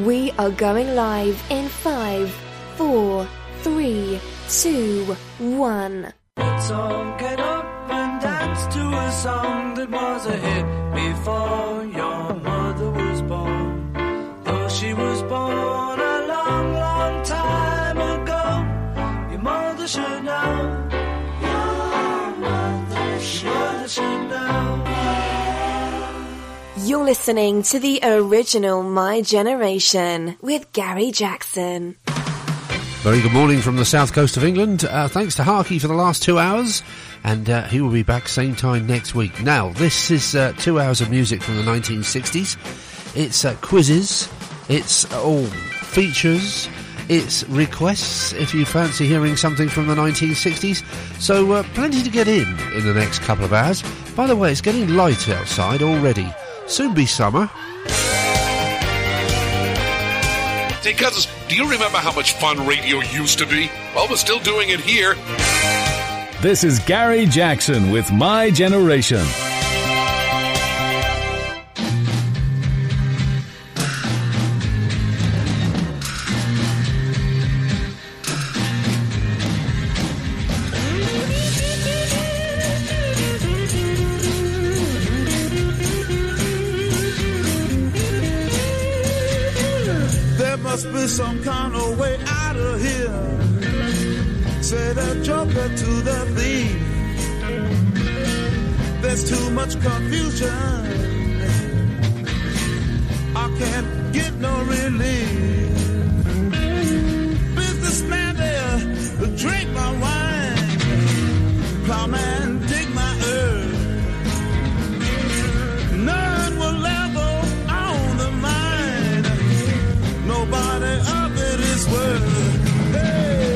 We are going live in 5, 4, 3, 2, 1. Let's all get up and dance to a song that was a hit before your mother was born. Though she was born a long, long time ago, your mother should know. Your mother should know. You're listening to the original My Generation with Gary Jackson. Very good morning from the south coast of England. Thanks to Harky for the last 2 hours, and he will be back same time next week. Now, this is 2 hours of music from the 1960s. It's quizzes, it's all features, it's requests if you fancy hearing something from the 1960s. So plenty to get in the next couple of hours. By the way, it's getting light outside already. Soon be summer. Hey, Cousins, do you remember how much fun radio used to be? Well, we're still doing it here. This is Gary Jackson with My Generation. Must be some kind of way out of here. Say the joker to the thief. There's too much confusion. I can't get no relief. Businessman there, drink my wine. Plowman, dig my earth. None will ever own the mine. Nobody of it is worth. Hey.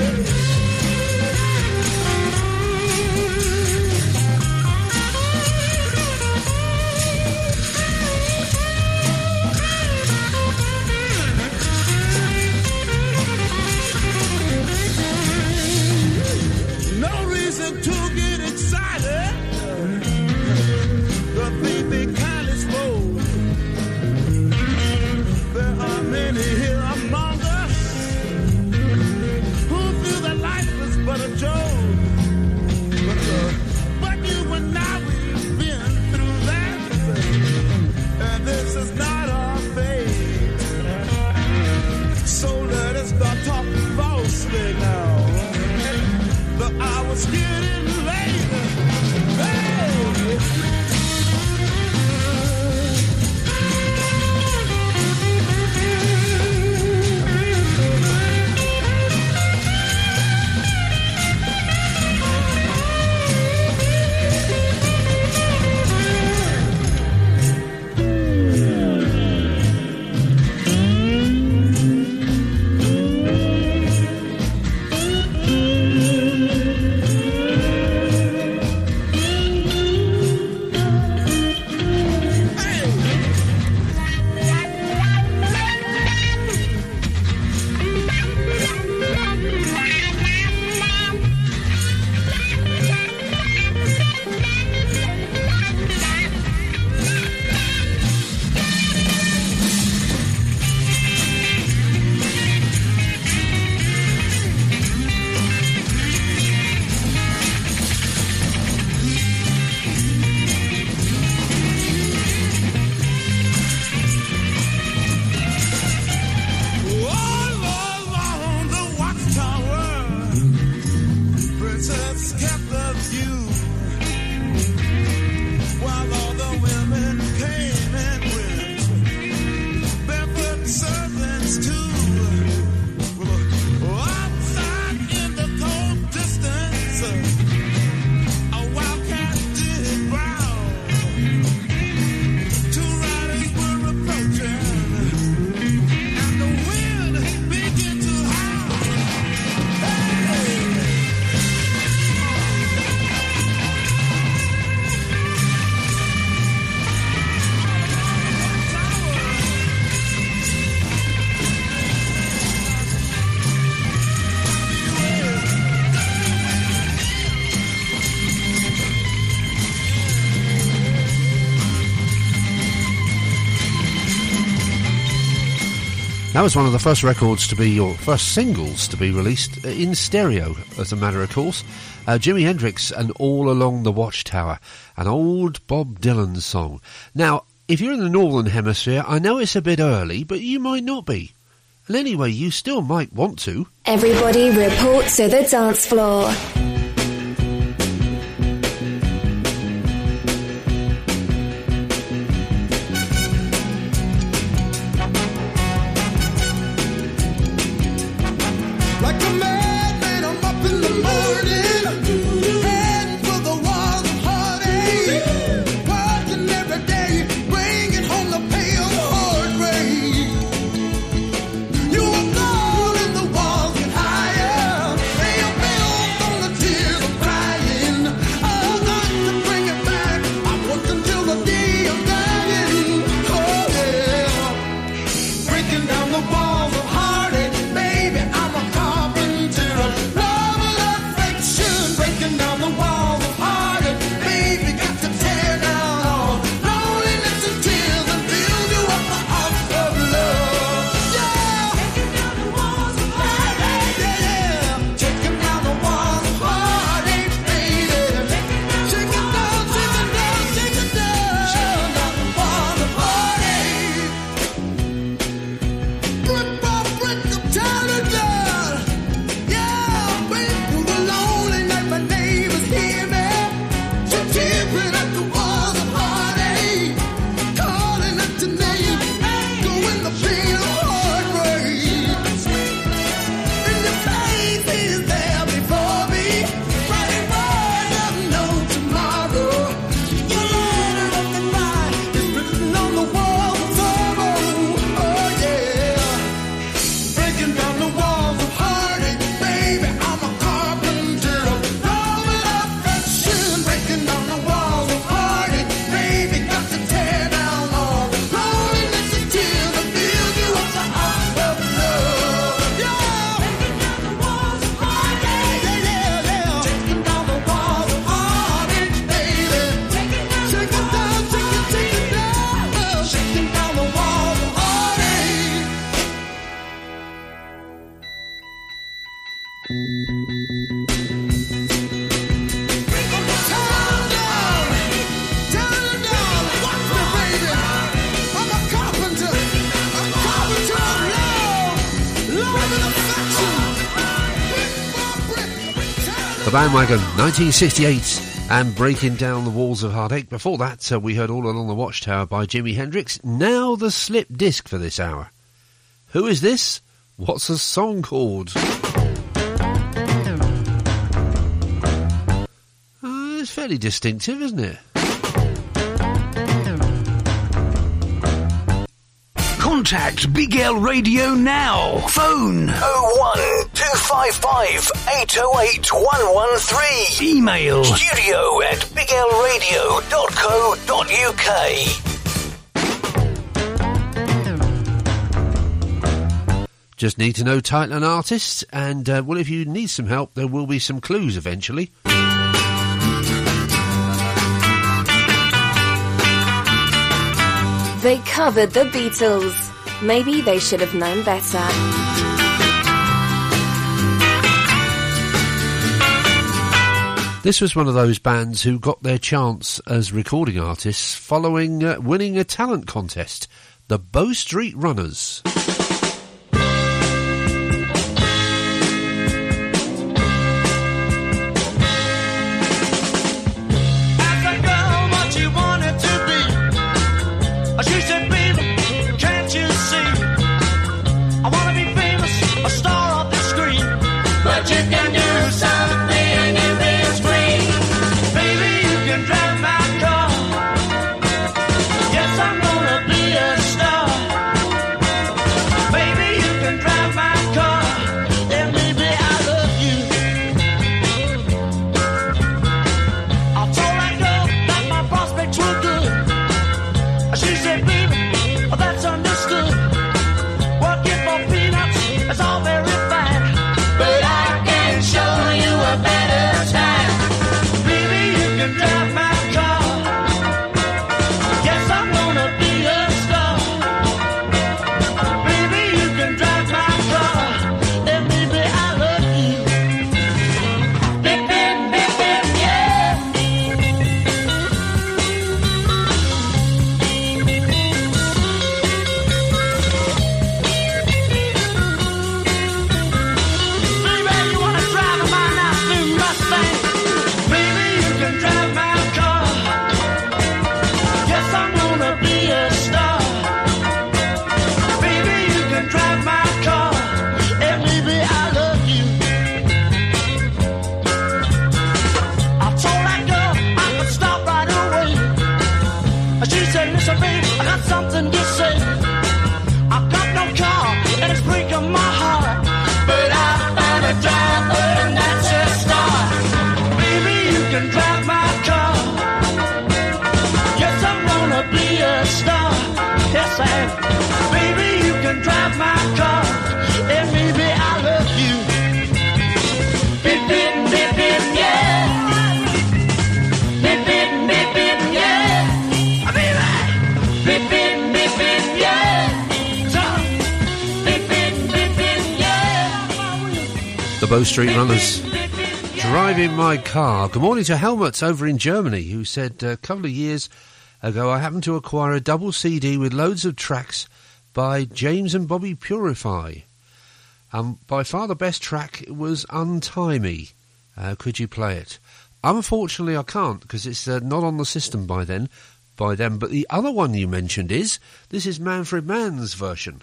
No reason to get excited. The baby kind is full. There are many here among us who feel that life is but a joke. But you and I, we've been through that, and this is not our fate. So let us start talking falsely now. The hour's getting late. Hey! That was one of the first records to be, or first singles to be released in stereo, as a matter of course. Jimi Hendrix and All Along the Watchtower, an old Bob Dylan song. Now, if you're in the Northern Hemisphere, I know it's a bit early, but you might not be. And anyway, you still might want to. Everybody report to the dance floor. Like a madman, I'm up in the morning, heading for the walls of heartache, working every day, bringing home the pale heartbreak. You are gone and the walls get higher, they are built on the tears of crying. I'd like to bring it back, I'm working till the day of dying. Oh yeah, breaking down the walls of heartache, baby, I'm a carpenter of love and affection, breaking down the walls of heartache, baby, got to tear down all loneliness and tears and build you up a house of love. Yeah, taking down the walls of heartache, yeah, taking down the walls of heartache, baby, shake it down, shake it down, shake it down, shake down the walls of heartache. Brick by brick, I'm tearing down. Yeah, break through the lonely night, my neighbors hear me. So tipping at the walls of heartache, calling out your name, doing the pain of heartbreak. And your face is there before me, writing words of no tomorrow. Your letter of goodbye is written on the walls of sorrow. Oh yeah, breaking down the walls of heartache, baby, I'm a carpenter of love and affection, breaking down the walls of heartache, baby, got to tear down all the loneliness and tears and build you up a house of love. Yeah, breaking down the walls of heartache, yeah, yeah, taking down the walls of heartache, baby, shake it down, shake it down, shaking down the walls of heartache. The Bandwagon, 1968, and Breaking Down the Walls of Heartache. Before that, we heard All Along the Watchtower by Jimi Hendrix. Now the slip disc for this hour. Who is this? What's the song called? It's fairly distinctive, isn't it? Contact Big L Radio now. Phone 01255 808 113. Email studio@biglradio.co.uk. Just need to know title and artist, and well, if you need some help, there will be some clues eventually. They covered the Beatles. Maybe they should have known better. This was one of those bands who got their chance as recording artists following winning a talent contest, the Bow Street Runners. She said, baby, can't you see? I want to be famous, a star of the screen. But you can do something in this green. Baby, you can drive my car. Yes, I'm gonna be a star. said, listen, babe, I got something to say. I've got no car, and it's breaking my heart. But I found a driver, and that's a start. Baby, you can drive my car. Yes, I'm gonna be a star. Yes, I am. Baby, you can drive my car. And baby, I love you. Beep, beep, beep, beep, yeah. Beep, beep, beep, beep, yeah. Baby. Beep, beep, beep, beep, yeah. So, beep, beep, beep, beep, yeah. The Bow Street Runners. Driving my car. Good morning to Helmut over in Germany, who said a couple of years ago I happened to acquire a double CD with loads of tracks by James and Bobby Purify. By far the best track was Untie Me. Could you play it? Unfortunately I can't, because it's not on the system by them. But the other one you mentioned is Manfred Mann's version.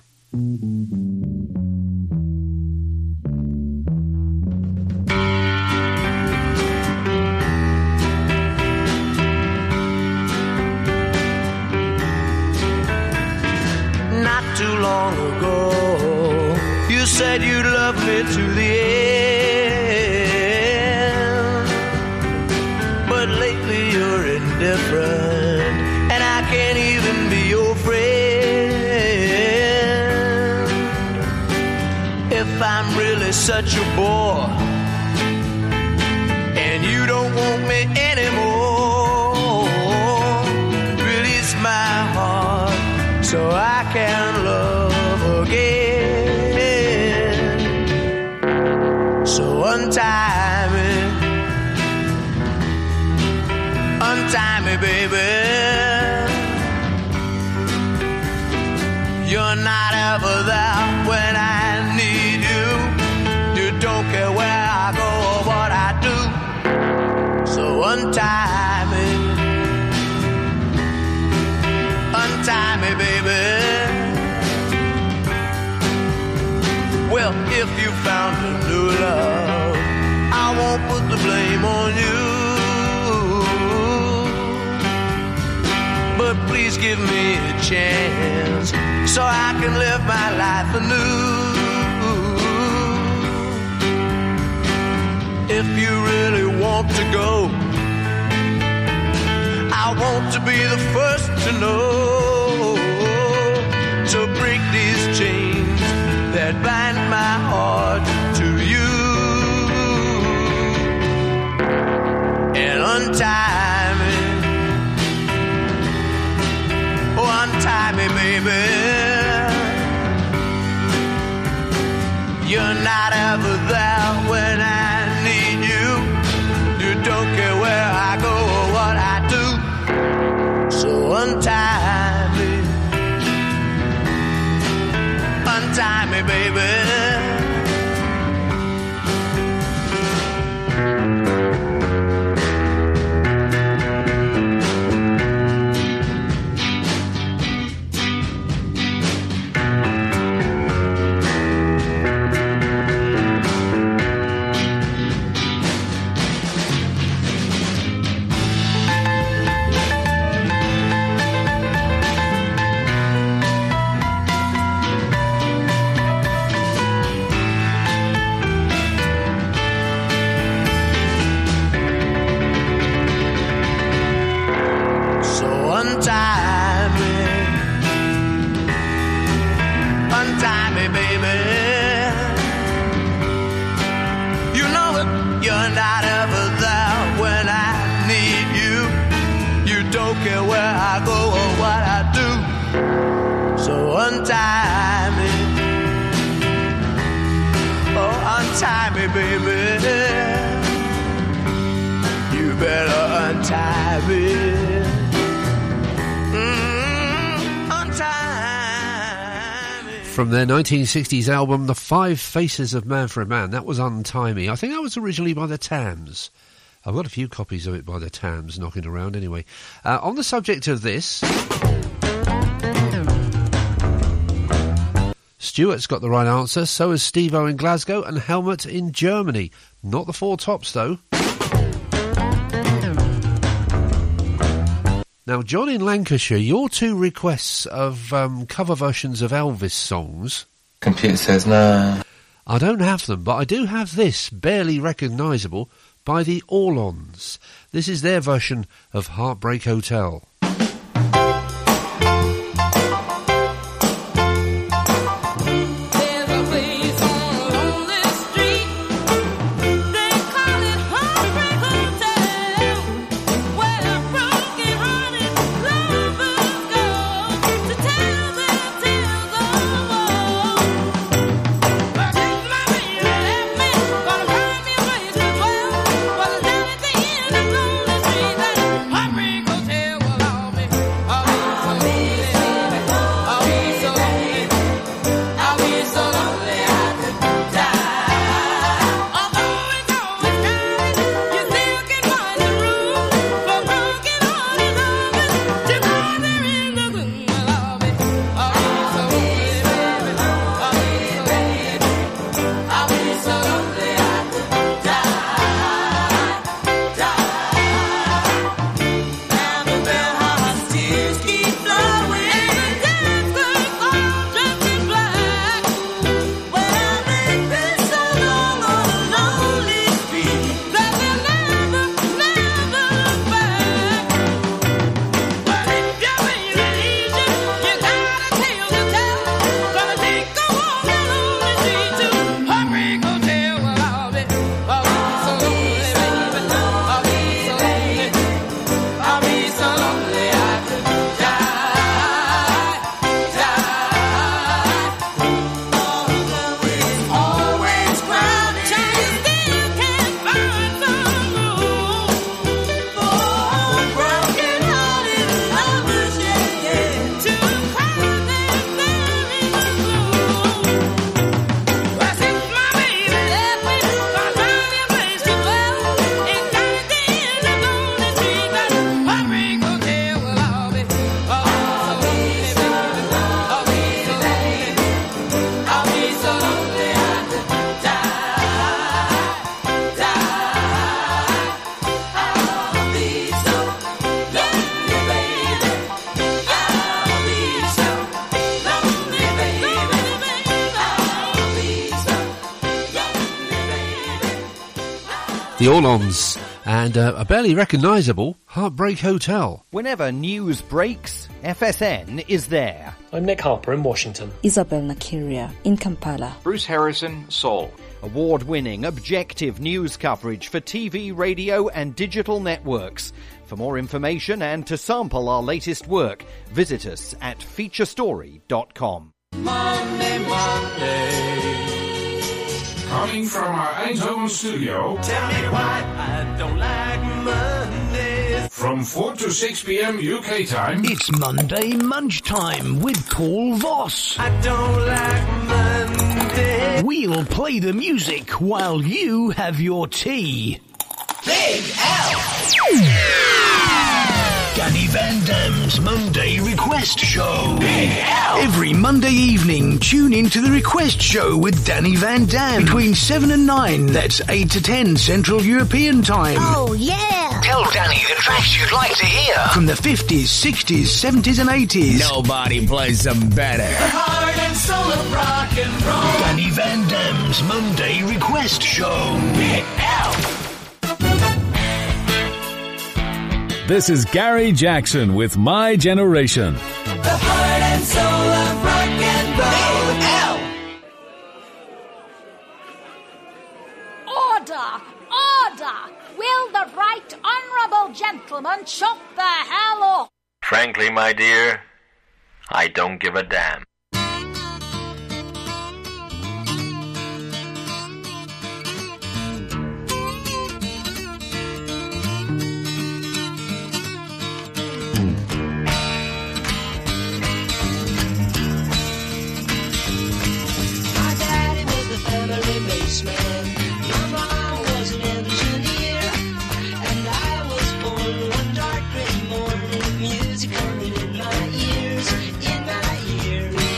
Not too long ago, you said you'd love me to the end. But lately you're indifferent, and I can't even be your friend. If I'm really such a bore, and you don't want me anymore, release my heart so I can love again. So untie me, baby. You're not ever there when I need you. You don't care where I go or what I do. So untie me, baby. Well, if you found a new love, I won't put the blame on you. But please give me a chance so I can live my life anew. If you really want to go, I want to be the first to know. So break these chains that bind my heart to you, and untie me. Oh, untie me, baby. You're not ever there when I need you. You don't care where I go or what I do. So untie me. Untie me, baby. Untie me, baby. You know it, you're not ever there when I need you. You don't care where I go or what I do. So untie me. Oh, untie me, baby. You better untie me. From their 1960s album, The Five Faces of Manfred Mann, that was Untie Me. I think that was originally by the Tams. I've got a few copies of it by the Tams knocking around anyway. On the subject of this, Stuart's got the right answer, so has Steve-O in Glasgow and Helmut in Germany. Not the Four Tops, though. Now, John in Lancashire, your two requests of cover versions of Elvis songs... Computer says no. I don't have them, but I do have this, barely recognisable, by the All-Ons. This is their version of Heartbreak Hotel. The All-Ons, and a barely recognisable Heartbreak Hotel. Whenever news breaks, FSN is there. I'm Nick Harper in Washington. Isabel Nakiria in Kampala. Bruce Harrison, Seoul. Award-winning, objective news coverage for TV, radio and digital networks. For more information and to sample our latest work, visit us at featurestory.com. Monday, Monday. Coming from our Eindhoven studio. Tell me why I don't like Mondays. From 4 to 6 p.m. UK time. It's Monday Munch Time with Paul Voss. I don't like Mondays. We'll play the music while you have your tea. Big L. Danny Van Dam's Monday Request Show. Big L. Every Monday evening, tune in to the Request Show with Danny Van Dam. Between 7 and 9, that's 8 to 10 Central European Time. Oh, yeah! Tell Danny the tracks you'd like to hear. From the 50s, 60s, 70s and 80s. Nobody plays them better. The heart and soul of rock and roll. Danny Van Dam's Monday Request Show. Big L. This is Gary Jackson with My Generation. The heart and soul of rock and roll. Order! Order! Will the right honourable gentleman shut the hell up? Frankly, my dear, I don't give a damn. Music running in my ears, in my ear.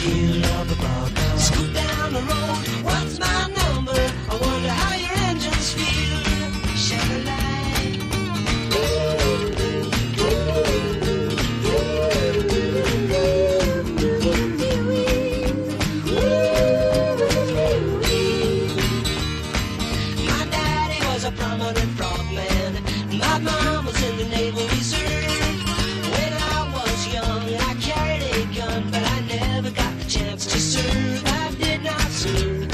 feel. Scoot down the road, what's my number? I wonder how your engines feel. My daddy was a prominent frogman. My mom was in the Naval Reserve. When I was young, I carried a gun, but I never got the chance to serve. I did not serve.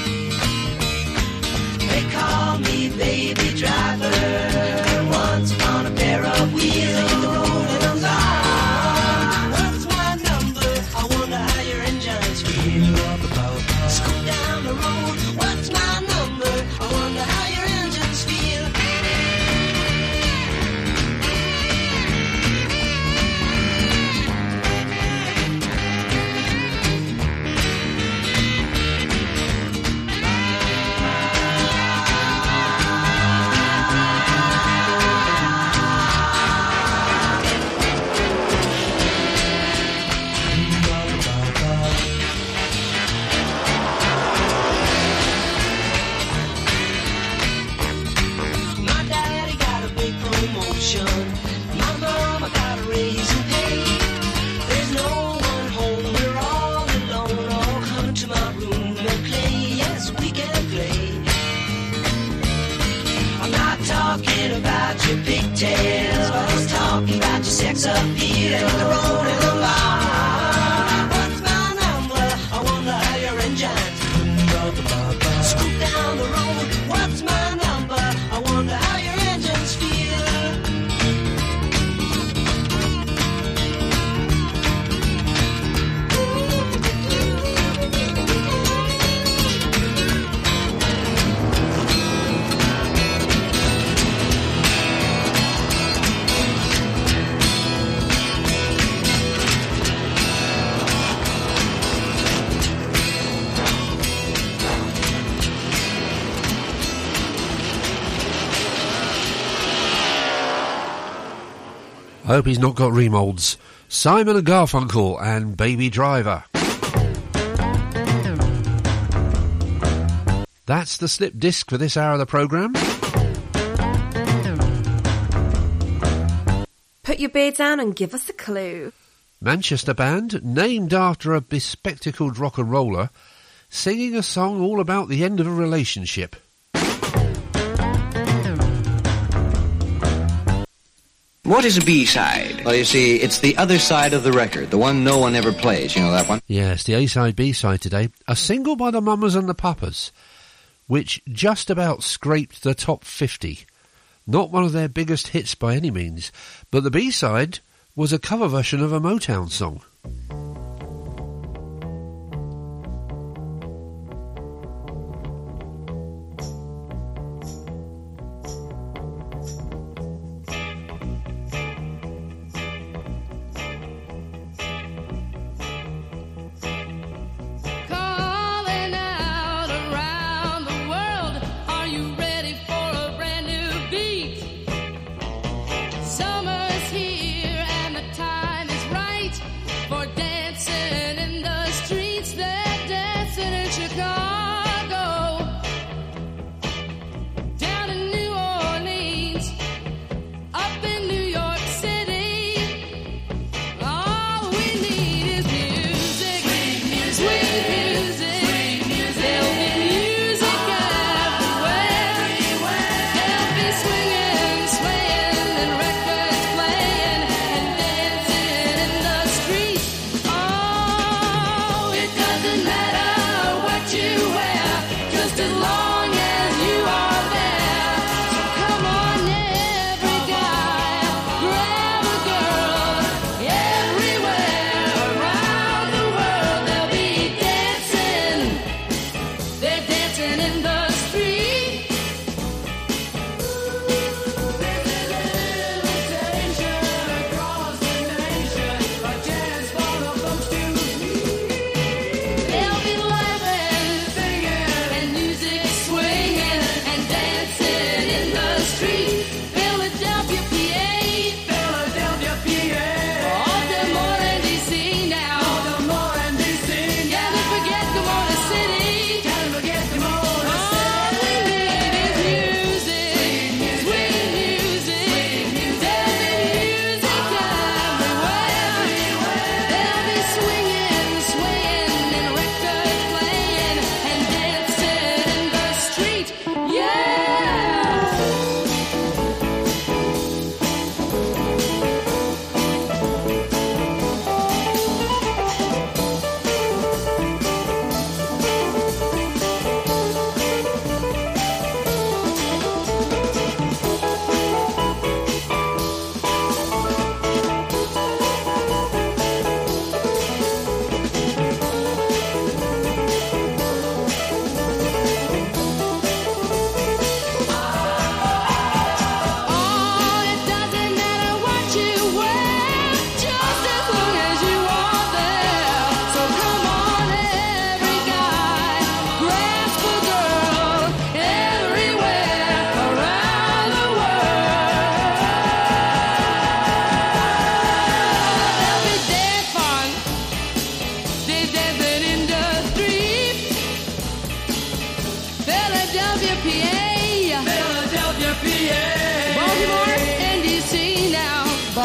They call me baby driver. Once upon a pair of wheels on the road and I'm gone. What's my number? I wonder how your engines feel. Scoot down the road. What's my number? I wonder how your engines feel. My daddy got a big promotion. My mama got a raise in pay. There's no one home, we're all alone. Oh, come to my room and play. Yes, we can play. I'm not talking about your pigtails, but I was talking about your sex appeal and the road and the bar. What's my number? I wonder how your engines scoot down the road. What's my number? I wonder how your engines feel. I hope he's not got remolds. Simon and Garfunkel and Baby Driver. That's the slip disc for this hour of the programme. Put your beer down and give us a clue. Manchester band, named after a bespectacled rock and roller, singing a song all about the end of a relationship. What is a B-side? Well, you see, it's the other side of the record, the one no one ever plays. You know that one? Yes, the A-side, B-side today. A single by the Mamas and the Papas, which just about scraped the top 50. Not one of their biggest hits by any means, but the B-side was a cover version of a Motown song. Calling out around the world, are you ready for a brand new beat? Summer's here and the time is right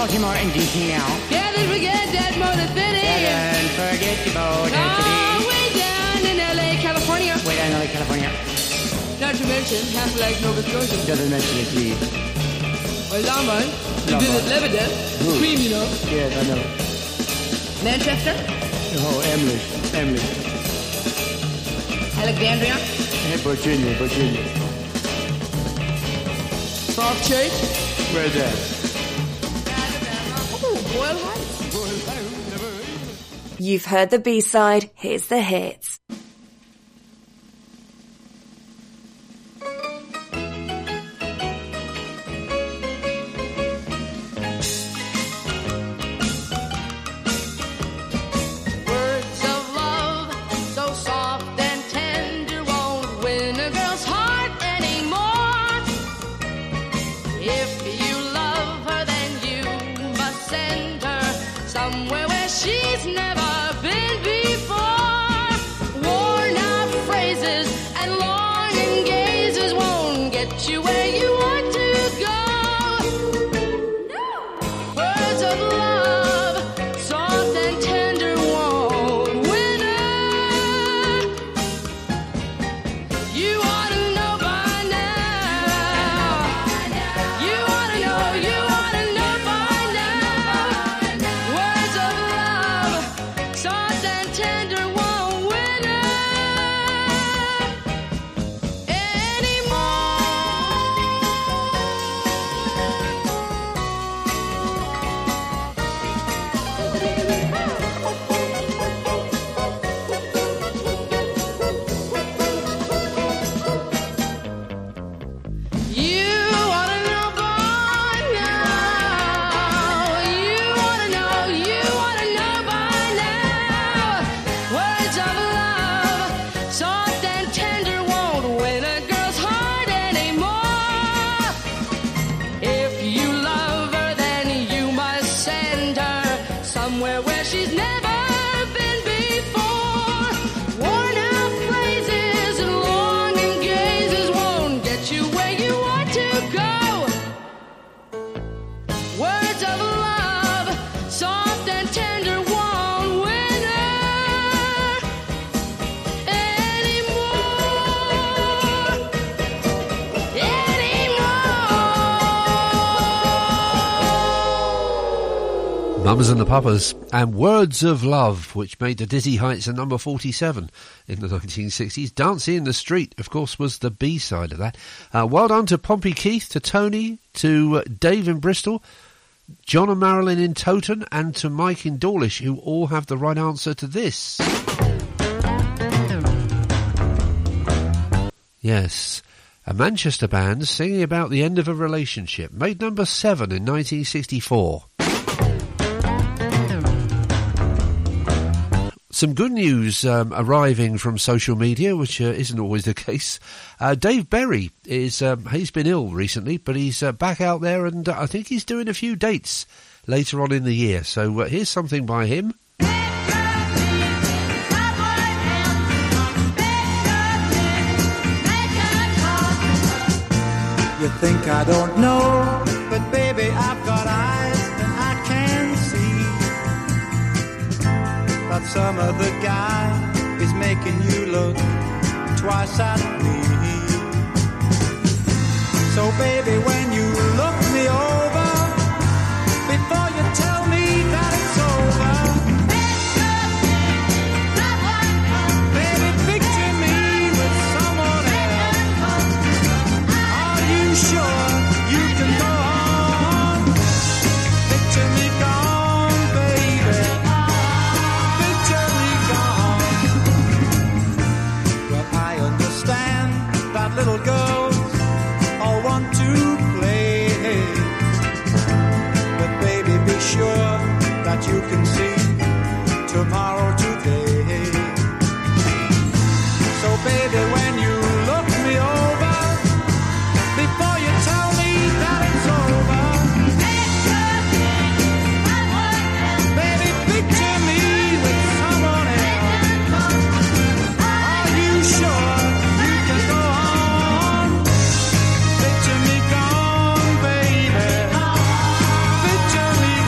Baltimore and DC now. Can't forget that Motor City. Don't forget about Oh, way down in L.A., California. Way down in L.A., California. Not to mention half like Nova Scotia. Doesn't mention it, please. Or Lombard. You Lombard. visit Lebanon. Queen, you know. Yes, I know. Manchester. Oh, Emily. Alexandria. Hey, Virginia. Falls Church. Where's that? Oh, Boyle Heights. You've heard the B-side, here's the hits. Words of love, so soft and tender, won't win a girl's heart anymore. If you love her, then you must send her somewhere where she's never been before. Worn out phrases and longing gazes won't get you where you want to go. Words of love, soft and tender, won't win her. You ought to know by now. You ought to know by now. Words of love, soft and tender, won't win her You ought to know by now. You ought to know by now. Words of love, soft and tender, won't win a girl's heart anymore. If you love her, then you must send her somewhere where she's never been before. Worn out phrases and longing gazes won't get you where you want to go. Words of love, soft and tender, won't win her anymore. Mamas and the Papas and Words of Love, which made the Dizzy Heights a number 47 in the 1960s. Dancing in the Street, of course, was the B-side of that. Well done to Pompey Keith, to Tony, to Dave in Bristol, John and Marilyn in Toton, and to Mike in Dawlish, who all have the right answer to this. Yes, a Manchester band singing about the end of a relationship, made number 7 in 1964. Some good news arriving from social media, which isn't always the case. Dave Berry is he's been ill recently, but he's back out there, and I think he's doing a few dates later on in the year. So here's something by him. You think I don't know, but baby, I've got eyes and I can see that some other guy is making you look twice at me. So baby, when you look me over, before you tell me that it's over, baby, picture me with someone else. Are you sure you can go on? Picture me gone, baby. Picture me gone. Well, I understand that little girls all want to play, but baby, be sure that you can see tomorrow today. So baby, when you look me over, before you tell me that it's over, baby, picture me with someone else. Are you sure you can go on? Picture me gone, baby. Picture me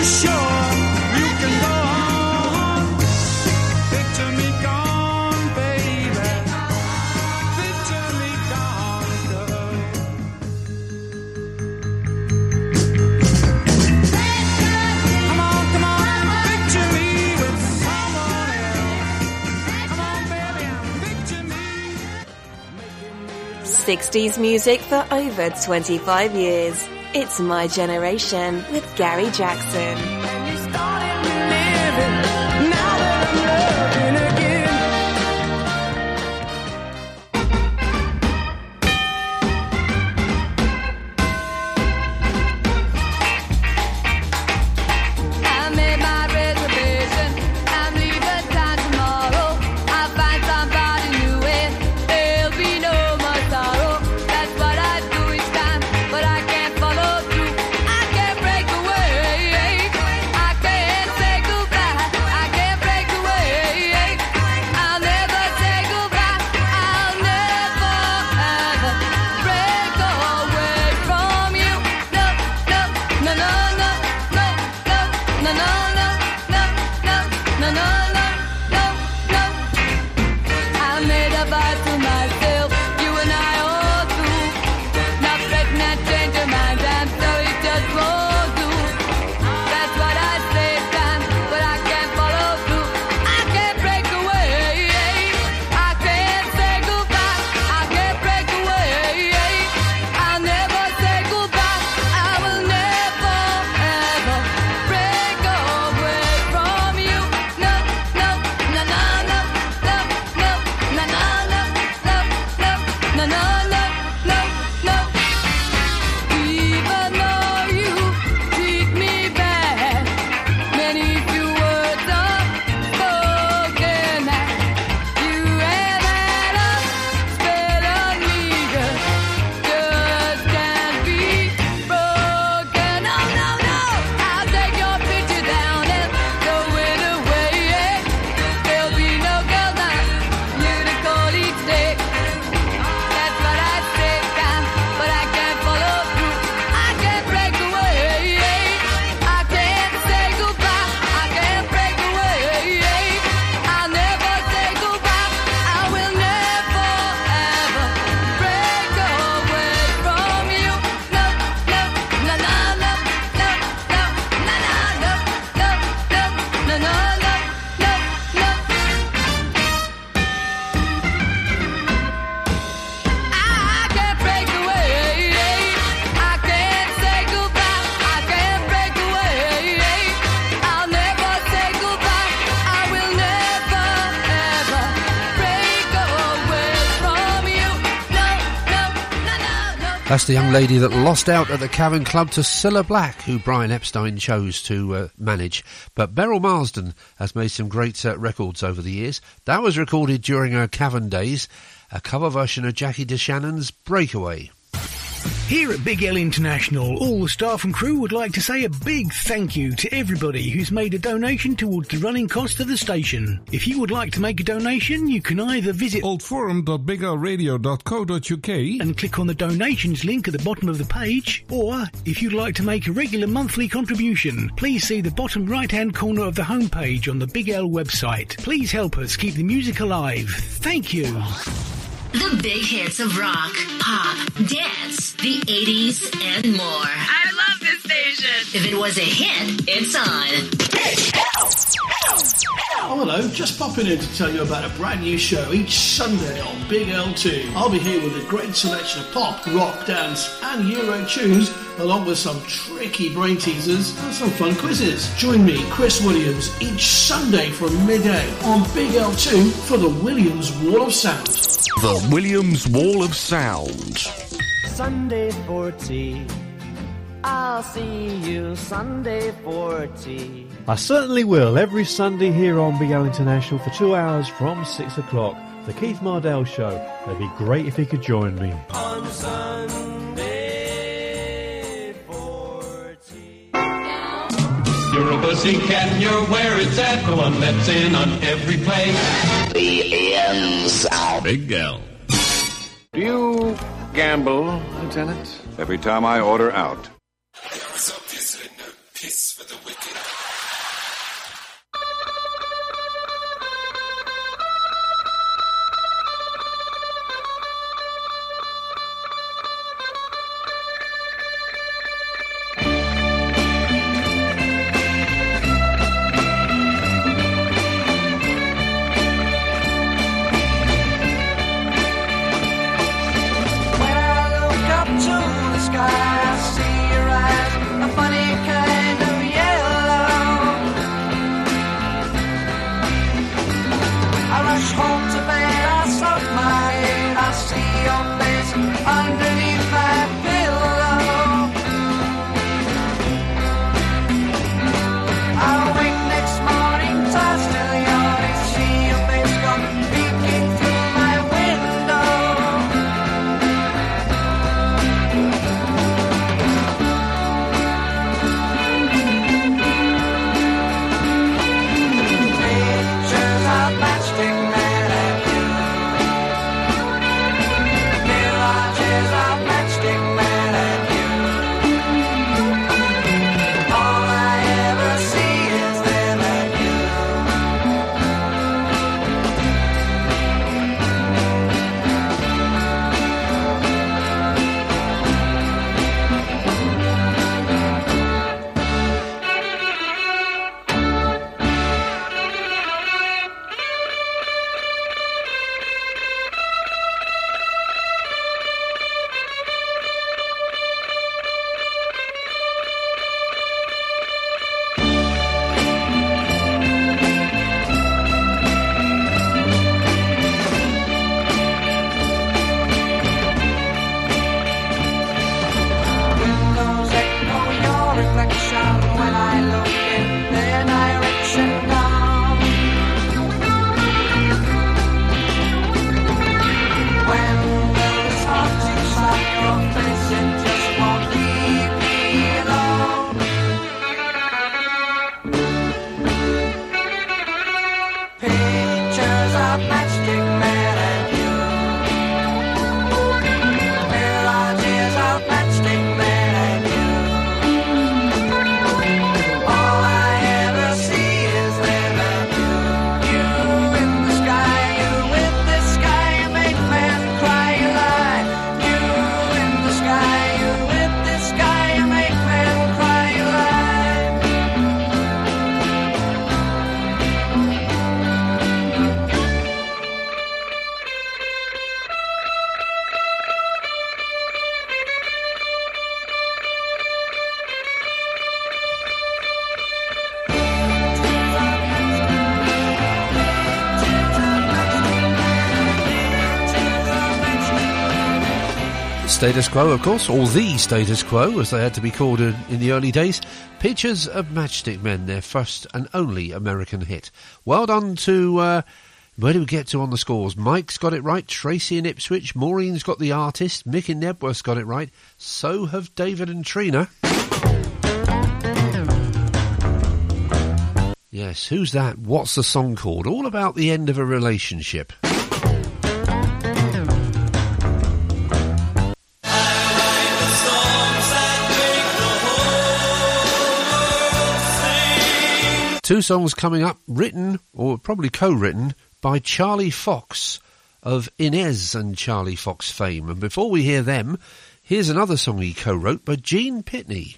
too sure you can go on. Picture me gone, baby. Picture me gone, girl. Come on, picture me with someone else. Come on, baby, picture me. 60s music for over 25 years. It's My Generation with Gary Jackson. That's the young lady that lost out at the Cavern Club to Cilla Black, who Brian Epstein chose to manage. But Beryl Marsden has made some great records over the years. That was recorded during her Cavern days, a cover version of Jackie DeShannon's Breakaway. Here at Big L International, all the staff and crew would like to say a big thank you to everybody who's made a donation towards the running cost of the station. If you would like to make a donation, you can either visit oldforum.biglradio.co.uk and click on the donations link at the bottom of the page, or if you'd like to make a regular monthly contribution, please see the bottom right-hand corner of the homepage on the Big L website. Please help us keep the music alive. Thank you. The big hits of rock, pop, dance, the 80s, and more. I love this station. If it was a hit, it's on. Oh, hello. Just popping in to tell you about a brand new show each Sunday on Big L2. I'll be here with a great selection of pop, rock, dance, and Euro tunes, along with some tricky brain teasers and some fun quizzes. Join me, Chris Williams, each Sunday from midday on Big L2 for the Williams Wall of Sound. The Williams Wall of Sound. Sunday 40. I'll see you Sunday 40. I certainly will, every Sunday here on Big O International for 2 hours from 6 o'clock. The Keith Mardell Show. It'd be great if you could join me. On Sunday 40. You're a pussycat, you're where it's at. The one that's in on every play. The ends out. Big L. Do you gamble, Lieutenant? Every time I order out. Piss for the wicked. when I look in their direction now. When will this heart inside your face, it just won't leave me alone. Pictures of Matchstick Man and you, mirages of Matchstick Man and you. All I ever see is them and you. You in the sky, you with the sky, you make men cry, you lie. You in the sky, you with the sky, you make men cry, you lie. Status Quo, of course, or the Status Quo, as they had to be called in the early days. Pictures of Matchstick Men, their first and only American hit. Well done to, where do we get to on the scores? Mike's got it right, Tracy in Ipswich, Maureen's got the artist, Mick in Nebworth's got it right, so have David and Trina. Yes, who's that? What's the song called? All about the end of a relationship. Two songs coming up, written, or probably co-written, by Charlie Fox of Inez and Charlie Fox fame. And before we hear them, here's another song he co-wrote by Gene Pitney.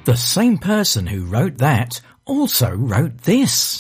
The same person who wrote that also wrote this.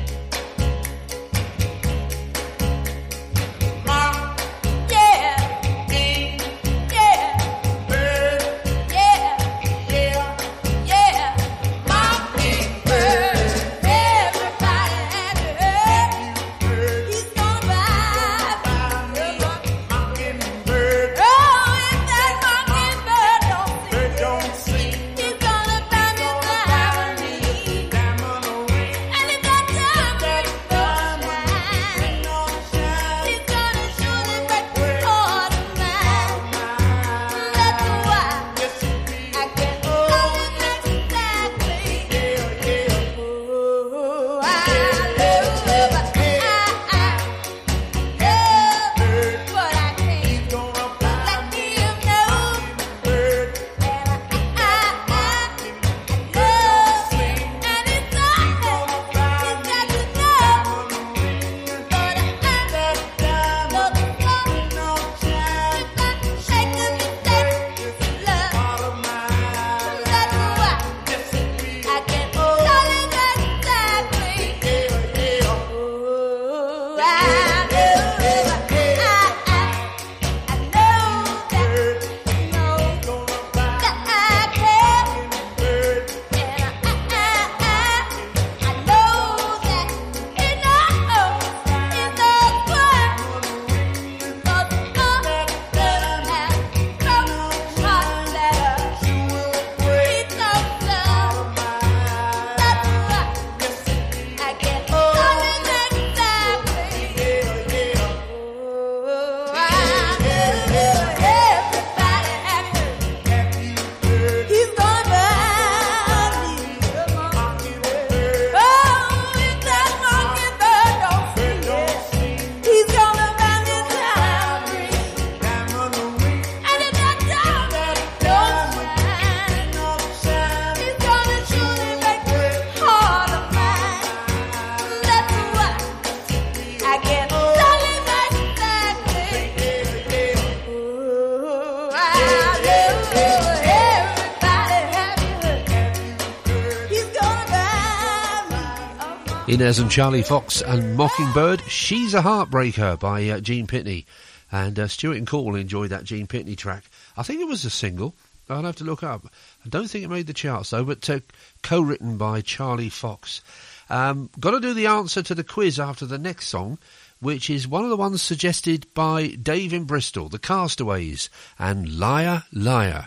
Inez and Charlie Fox and Mockingbird. She's a Heartbreaker by Gene Pitney. And Stuart and Cole enjoyed that Gene Pitney track. I think it was a single. I'll have to look up. I don't think it made the charts though, but co-written by Charlie Fox. Got to do the answer to the quiz after the next song, which is one of the ones suggested by Dave in Bristol, the Castaways, and Liar, Liar.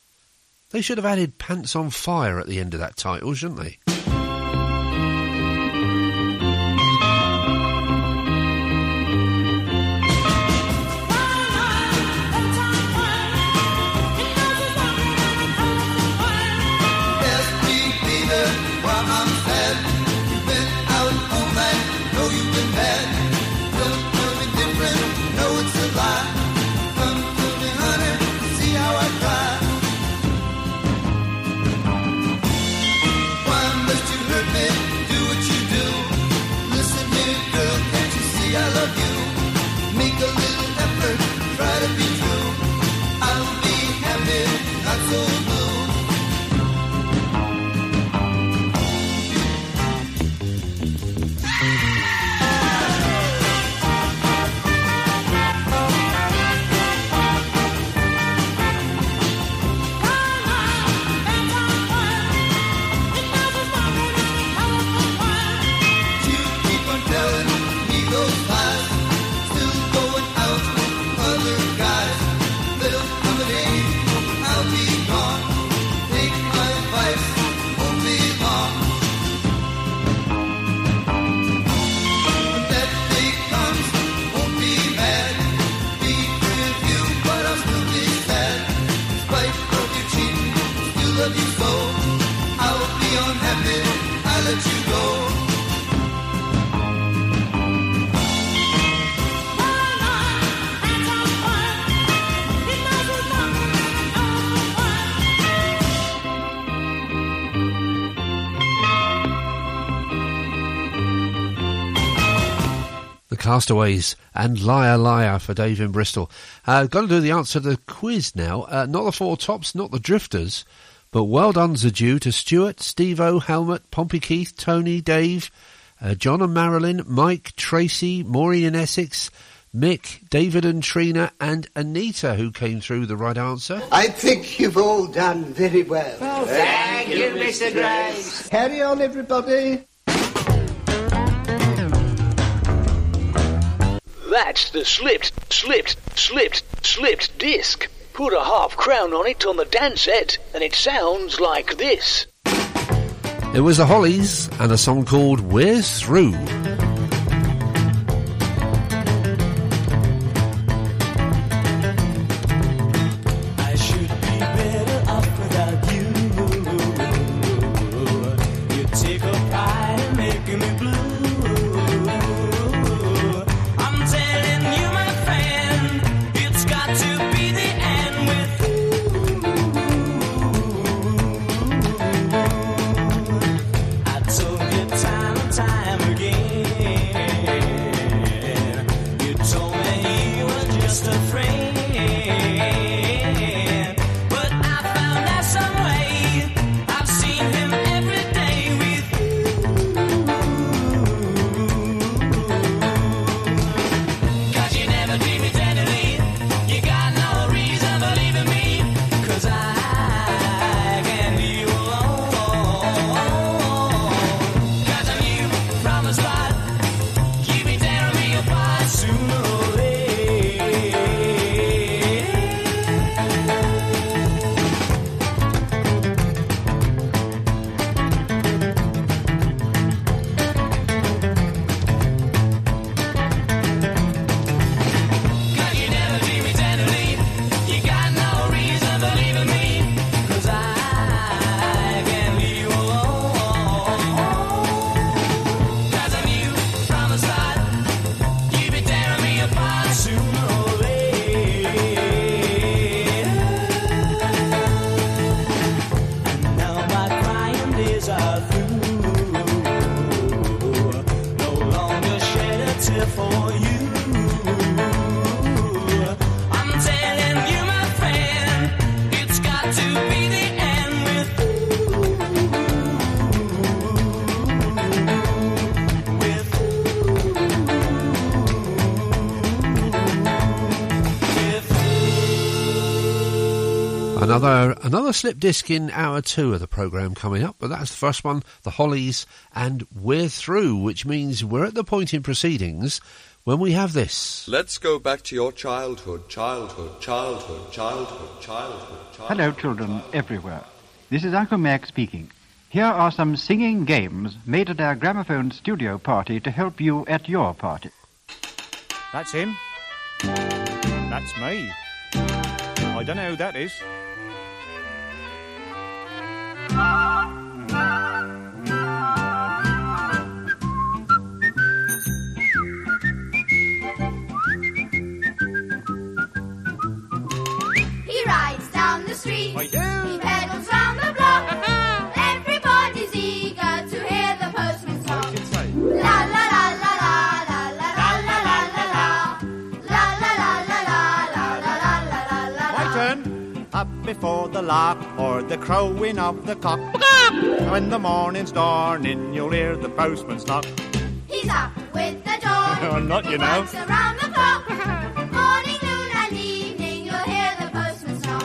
They should have added Pants on Fire at the end of that title, shouldn't they? Castaways and Liar Liar for Dave in Bristol. Got to do the answer to the quiz now. Not the Four Tops, not the Drifters, But well done's are due to Stuart, Steve-O, Helmut, Pompey Keith, Tony, Dave, John and Marilyn, Mike, Tracy, Maureen in Essex, Mick, David and Trina, and Anita, who came through the right answer. I think you've all done very well. Oh, thank you, Mr. Grace. Carry on, everybody. That's the slipped disc. Put a half crown on it on the dance set, and it sounds like this. It was the Hollies and a song called We're Through. Another slip disc in hour 2 of the programme coming up, but that's the first one, the Hollies and We're Through, which means we're at the point in proceedings when we have this. Let's go back to your childhood. Hello, children everywhere. This is Uncle Mac speaking. Here are some singing games made at our gramophone studio party to help you at your party. That's him. That's me. I don't know who that is. He rides down the street. I do. He pedals round the block. Everybody's eager to hear the postman's talk. La la la la la la la la la la la la la la la la la. My turn. Up before the lark or the crowing of the cock. When the morning's dawning, you'll hear the postman's knock. He's up with the dawn. Not, you know. Works around the clock. Morning, noon, and evening, you'll hear the postman's knock.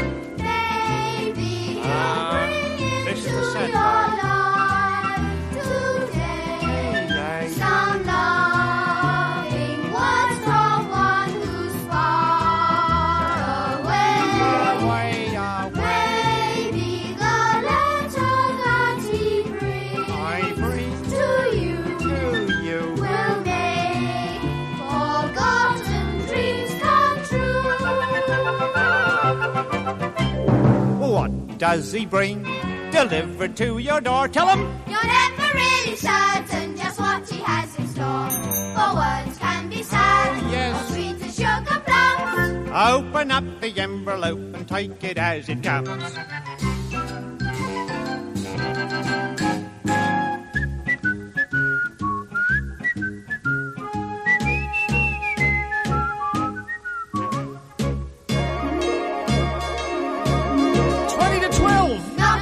Baby, he'll bring this is into the sad your part. life today. Some loving words from one who's far away. Maybe the letter that he brings to you will make forgotten dreams come true. What does he bring delivered to your door? Tell him. You're never really certain just what he has in store. For words can be sad, or sweet as sugar plums. Open up the envelope and take it as it comes. Not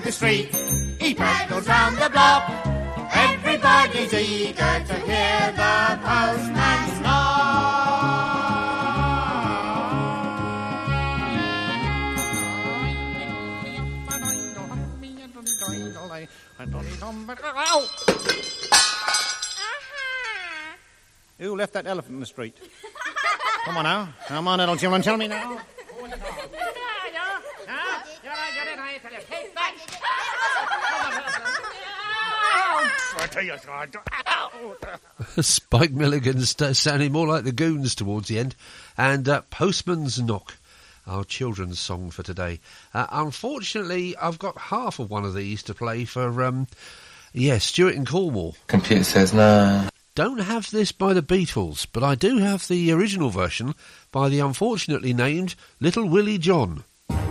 the street. He peddles round the block. Everybody's eager to hear the postman's knock. Who left that elephant in the street? Come on now. Come on, little children, tell me now. Spike Milligan's sounding more like the Goons towards the end. And Postman's Knock, our children's song for today. Unfortunately, I've got half of one of these to play for, Stuart in Cornwall. Computer says no. Don't have this by the Beatles, but I do have the original version by the unfortunately named Little Willie John.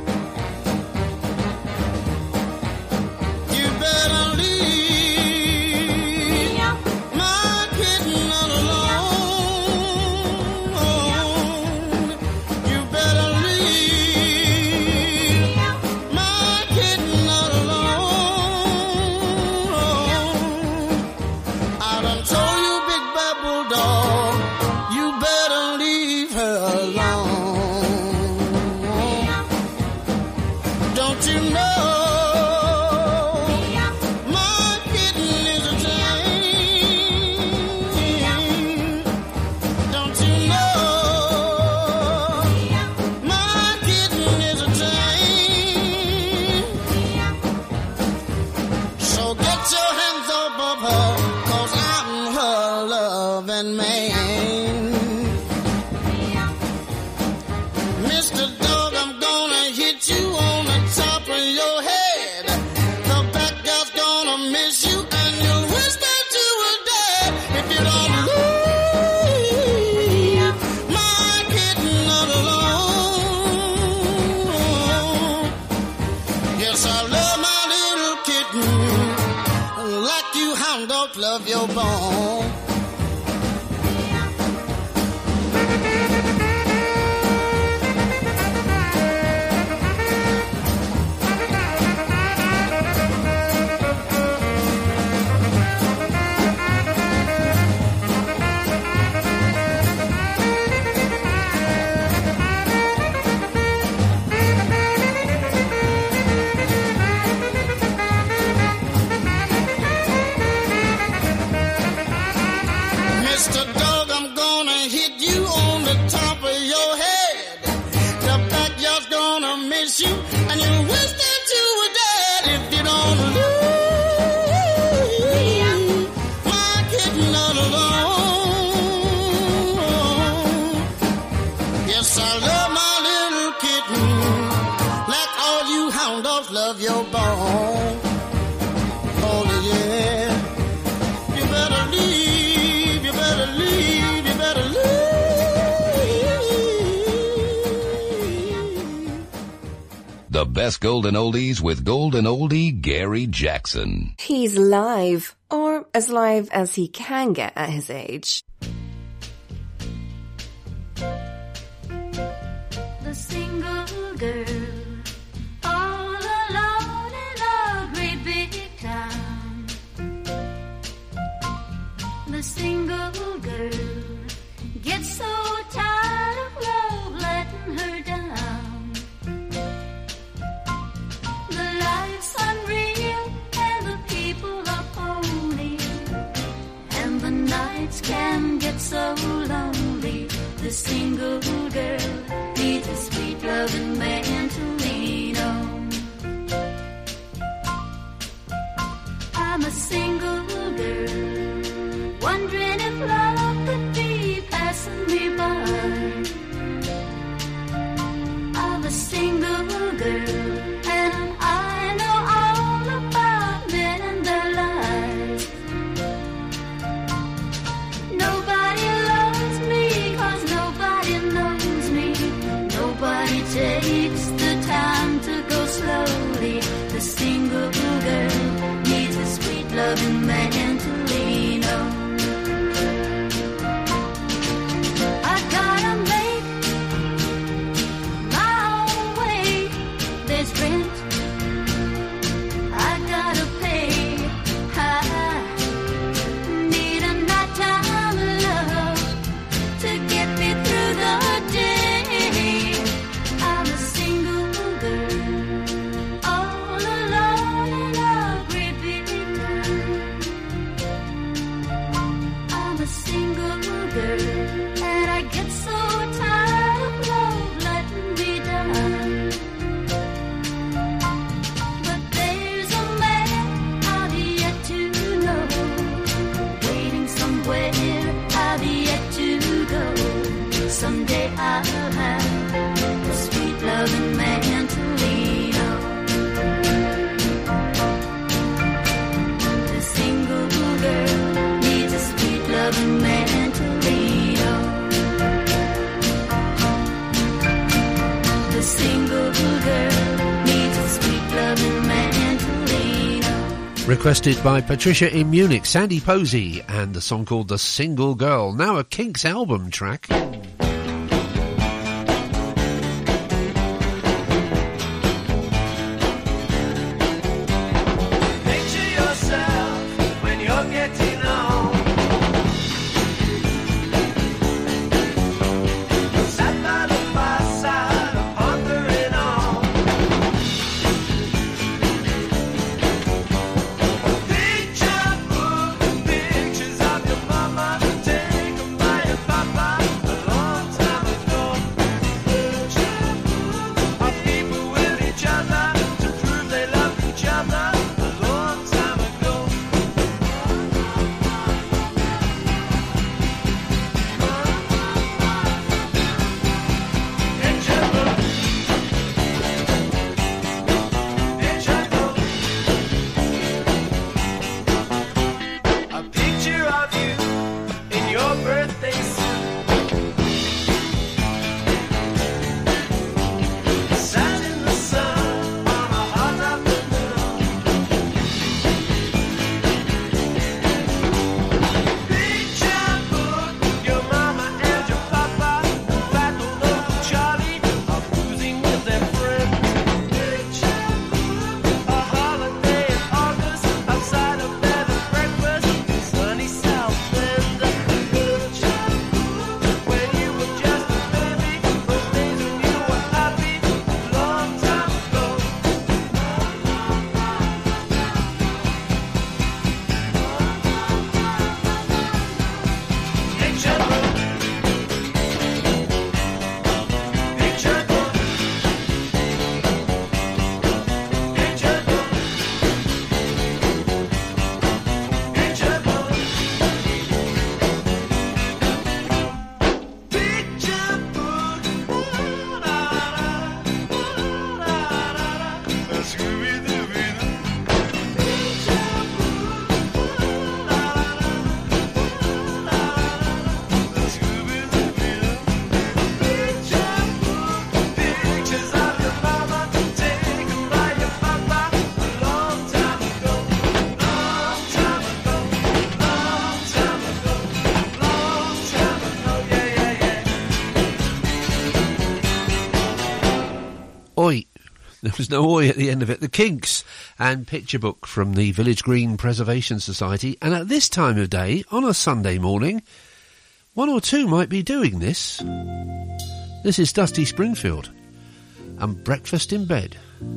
Love your bone. The best golden oldies with golden oldie Gary Jackson. He's live, or as live as he can get at his age. The single girl, all alone in a great big town. The single girl gets so tired of love letting her down. The life's unreal and the people are phony, and the nights can get so lonely. The single girl needs a sweet loving man to lean on. I'm a single girl, wondering if love could be passing me by. I'm a single girl, and I know all about men and their lives. Nobody loves me, 'cause nobody knows me. Nobody takes the time to go slowly. The single girl needs a sweet loving man to lean on. Requested by Patricia in Munich, Sandy Posey, and the song called The Single Girl. Now a Kinks album track. Oi. There was no oi at the end of it. The Kinks and Picture Book from the Village Green Preservation Society. And at this time of day, on a Sunday morning, one or two might be doing this. This is Dusty Springfield and Breakfast in Bed.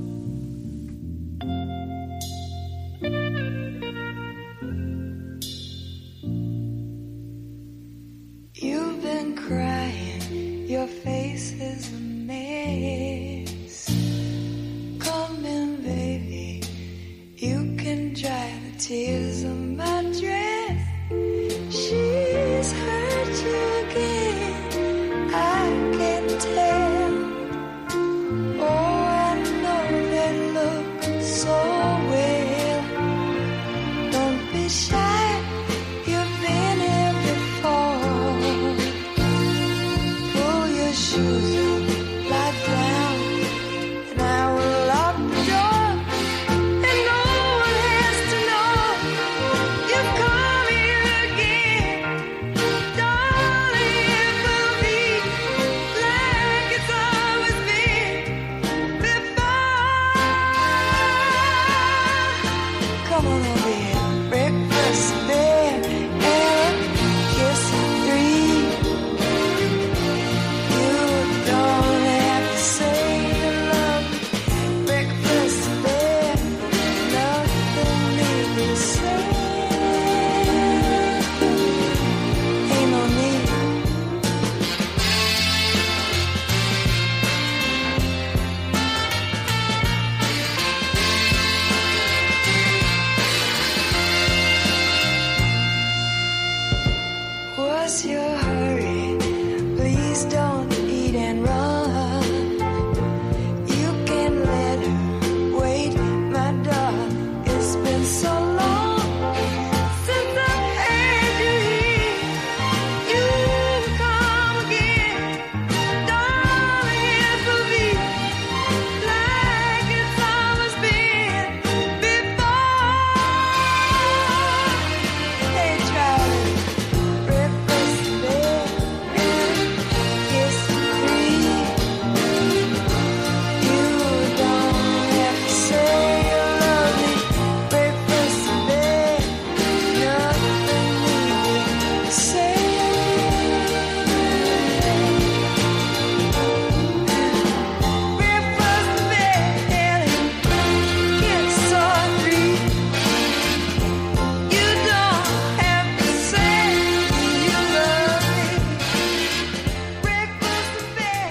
You've been crying, your face is a mess. Come in, baby, you can dry the tears on my dress. She's hurt you again, I can tell. Oh, I know they look so well. Don't be shy, you've been here before. Pull your shoes up, lie down, and I will lock the door. And no one has to know you've come here again. Darling, it will be like it's always been before. Come on over here, breakfast there, and kiss three. You don't have to say you love me. Breakfast there, nothing need to say. Ain't no need.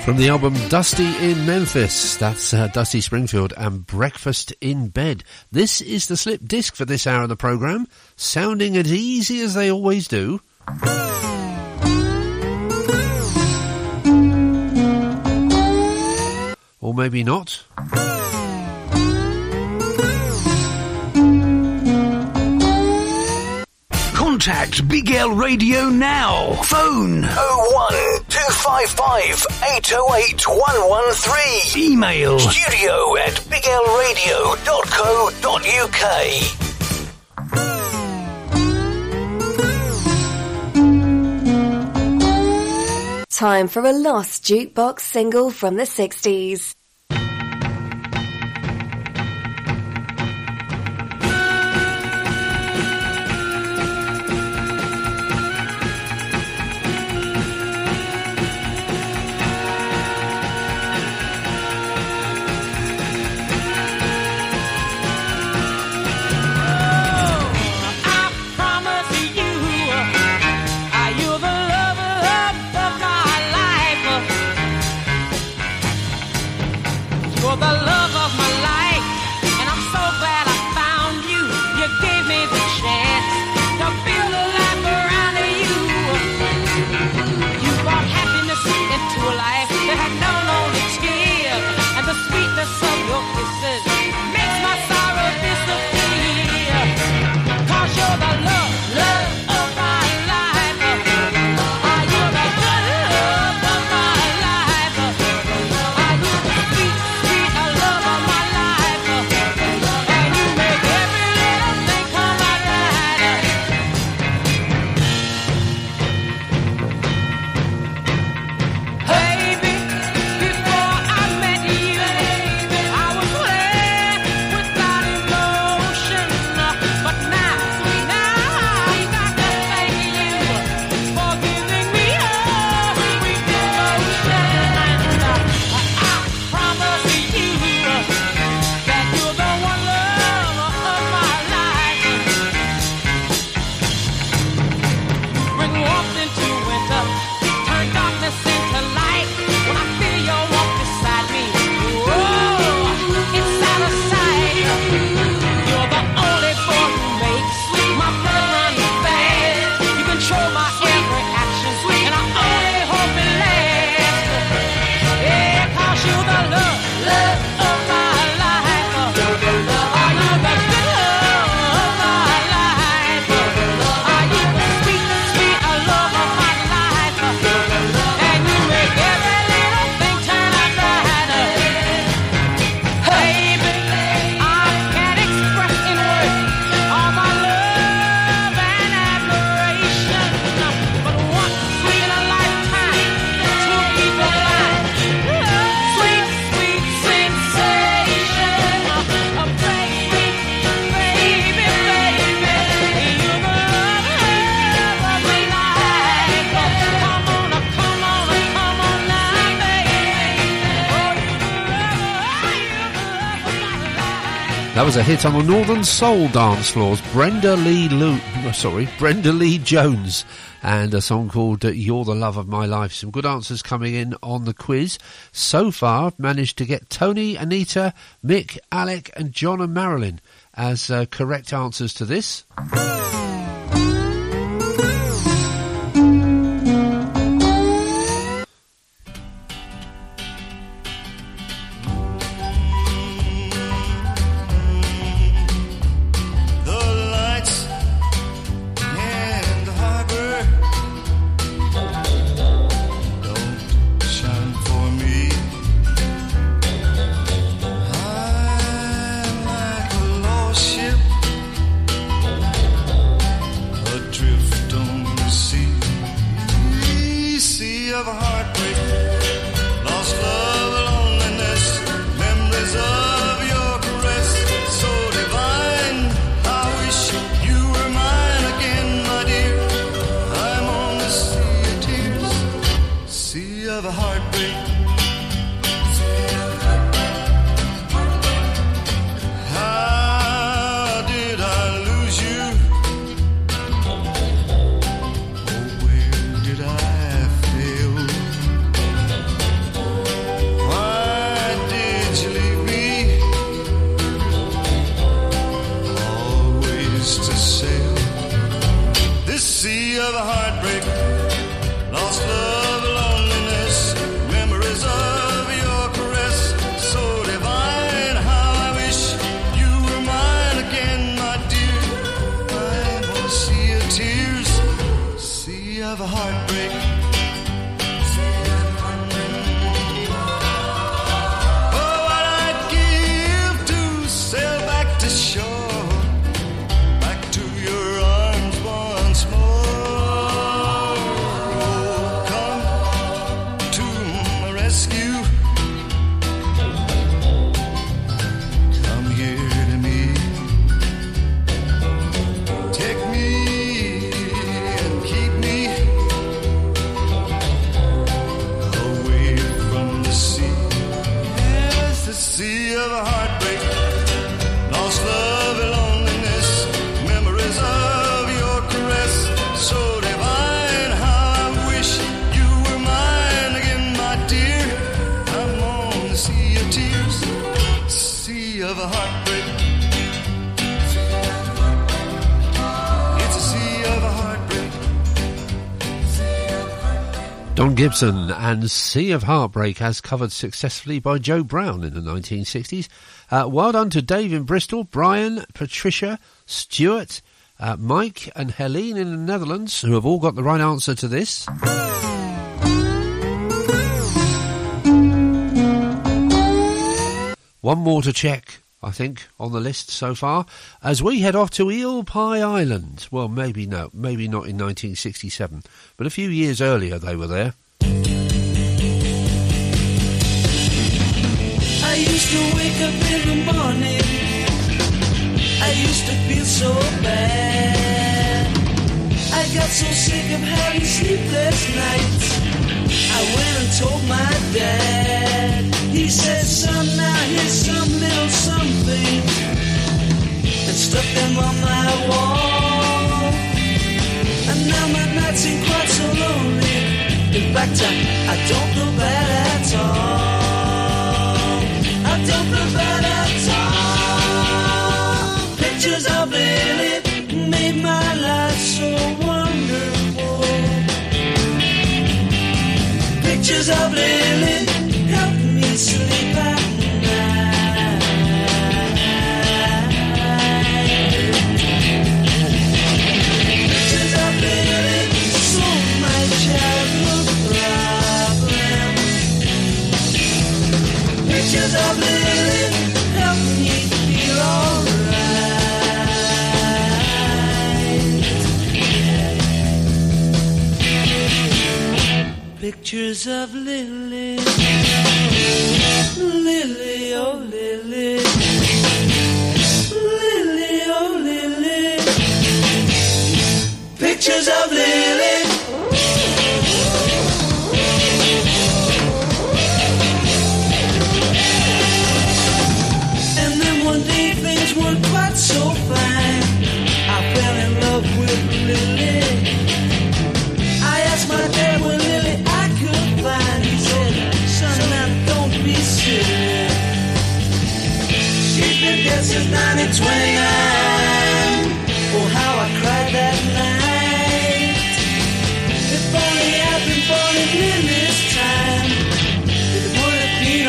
From the album Dusty in Memphis, that's Dusty Springfield and Breakfast in Bed. This is the slip disc for this hour of the programme, sounding as easy as they always do. Or maybe not. Contact Big L Radio now. Phone 01255 808 113. Email studio@biglradio.co.uk. Time for a lost jukebox single from the 60s. That was a hit on the Northern Soul dance floors. Brenda Lee Jones, and a song called You're the Love of My Life. Some good answers coming in on the quiz. So far, I've managed to get Tony, Anita, Mick, Alec and John and Marilyn as correct answers to this. Ship of a heartbreak, lost love, loneliness, memories of your caress, so divine. How I wish you were mine again, my dear. I want to see your tears, sea of a heartbreak. Oh, what I'd give to sail back to shore, back to your arms once more. Oh, come to my rescue. Come here to me. Take me and keep me away from the sea. Yes, the sea of a heartbreak, lost love and loneliness, memories of your caress, so divine. How I wish you were mine again, my dear. I'm on the sea of tears, sea of a heartbreak. It's a sea of a heartbreak. Don Gibson and Sea of Heartbreak, as covered successfully by Joe Brown in the 1960s. Well done to Dave in Bristol, Brian, Patricia, Stuart, Mike and Helene in the Netherlands, who have all got the right answer to this. One more to check, I think, on the list so far, as we head off to Eel Pie Island. Well, maybe not in 1967, but a few years earlier they were there. I used to wake up in the morning, I used to feel so bad. I got so sick of having sleepless nights, I went and told my dad. He said, son, now here's some little something, and stuck them on my wall. And now my nights ain't quite so lonely. In fact, I don't feel bad at all. I don't feel bad at all. Pictures of Lily made my life so wonderful. Pictures of Lily helped me sleep at night. Pictures of Lily solved my childhood problem. Pictures of Lily helped me feel alright. Pictures of Lily, Lily, oh Lily, Lily, oh Lily. Pictures of Lily. And then one day things weren't quite so fine. I fell in love with Lily. I asked my dad where Lily I could find. He said, son, now don't be silly. She's been dead since 1929. Oh, how I cried that night. If only I'd been born in Lily's time, it would have been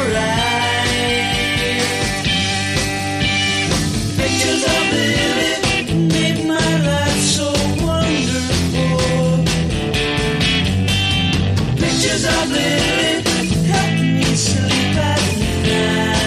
alright. Pictures of Lily made my life so wonderful. Pictures of Lily helped me sleep at night.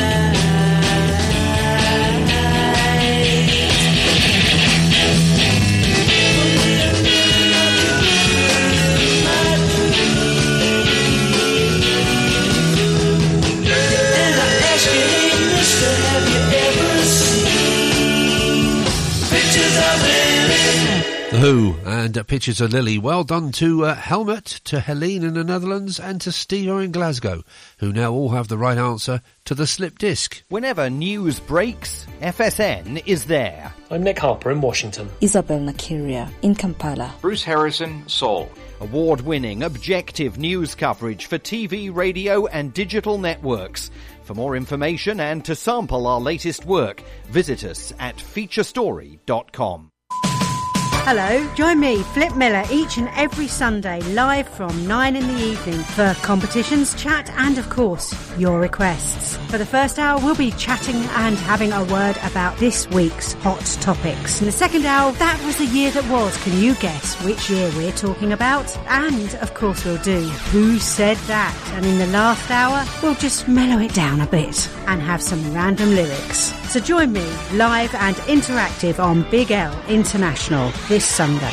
And I ask you, hey mister, have you ever seen pictures of Lily? The Who and Pictures of Lily. Well done to Helmut, to Helene in the Netherlands, and to Steve in Glasgow, who now all have the right answer to the slip disc. Whenever news breaks, FSN is there. I'm Nick Harper in Washington. Isabel Nakiria in Kampala. Bruce Harrison, Seoul. Award-winning, objective news coverage for TV, radio and digital networks. For more information and to sample our latest work, visit us at featurestory.com. Hello, join me, Flip Miller, each and every Sunday, live from 9 in the evening for competitions, chat and, of course, your requests. For the first hour, we'll be chatting and having a word about this week's hot topics. In the second hour, that was the year that was. Can you guess which year we're talking about? And, of course, we'll do Who Said That? And in the last hour, we'll just mellow it down a bit and have some random lyrics. So join me, live and interactive on Big L International this Sunday.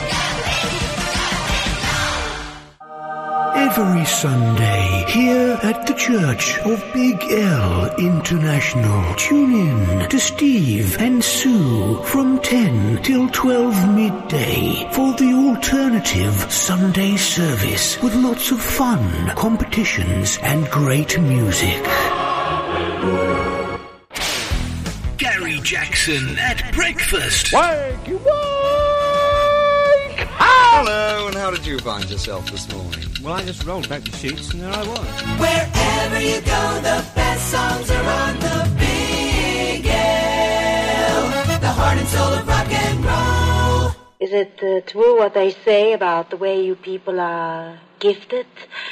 Every Sunday, here at the Church of Big L International, tune in to Steve and Sue from 10 till 12 midday for the alternative Sunday service with lots of fun, competitions and great music. Gary Jackson at breakfast. Wakey, wake! Hello, and how did you find yourself this morning? Well, I just rolled back the sheets and there I was. Wherever you go, the best songs are on the Big L, the heart and soul of rock and roll. Is it true what they say about the way you people are gifted?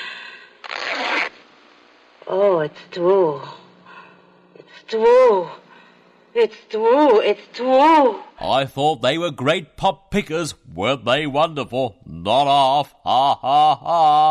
Oh, it's true. It's true. It's true. It's true. I thought they were great pop pickers. Weren't they wonderful? Not half. Ha ha ha.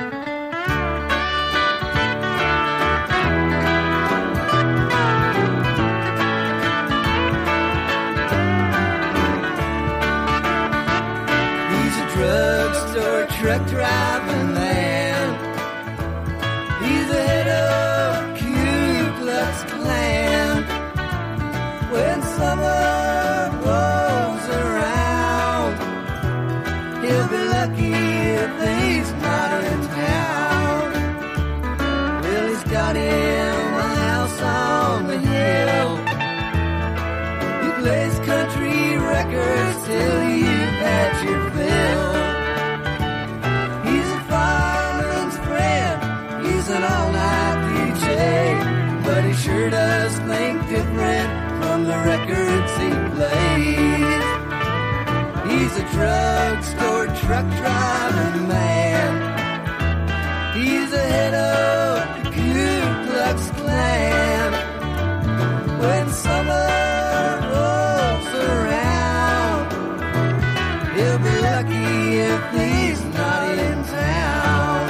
He's a drugstore truck driving man. He's the head of Ku Klux Klan. When summer rolls around, he'll be lucky if he's not in town. Well, he's got him a house on the hill. He plays country records till you've had your fill. He's a fireman's friend, he's an all-night DJ, but he sure does think different from the records he plays. He's a drugstore truck driving man. He's the head of the Ku Klux Klan. When summer rolls around, he'll be lucky if he's not in town.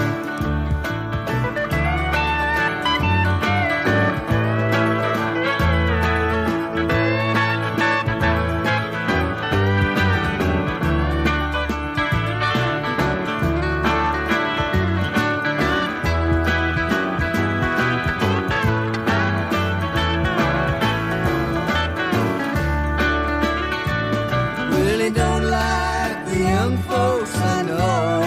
Really don't like the young folks I know.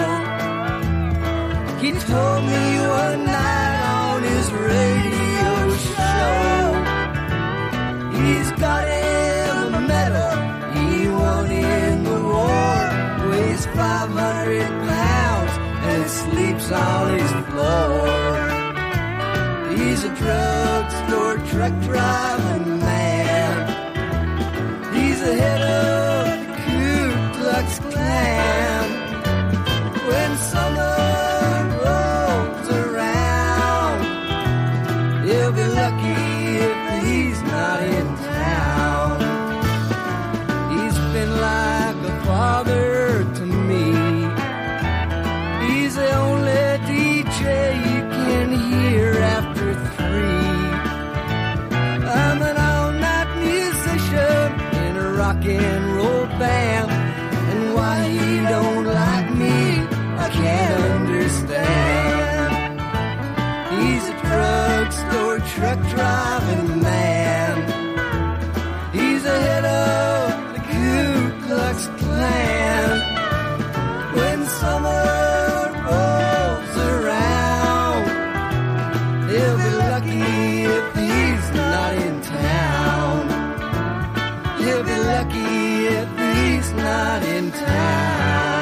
He told me one night on his radio show, he's got him a medal he won in the war. Weighs 500 pounds and sleeps on his floor. He's a drugstore truck driving man. He's the head of the Ku Klux Klan. When summer rolls around, he'll be lucky if he's not in town. He's been like a father to me. He's the only DJ you can hear after 3. I'm an all-night musician in a rock and roll band, and why he don't like me, I can't understand. He's a drugstore truck driving man. He's the head of the Ku Klux Klan. When summer rolls around, he'll be lucky if he's not in town. He'll be lucky if he's not in town.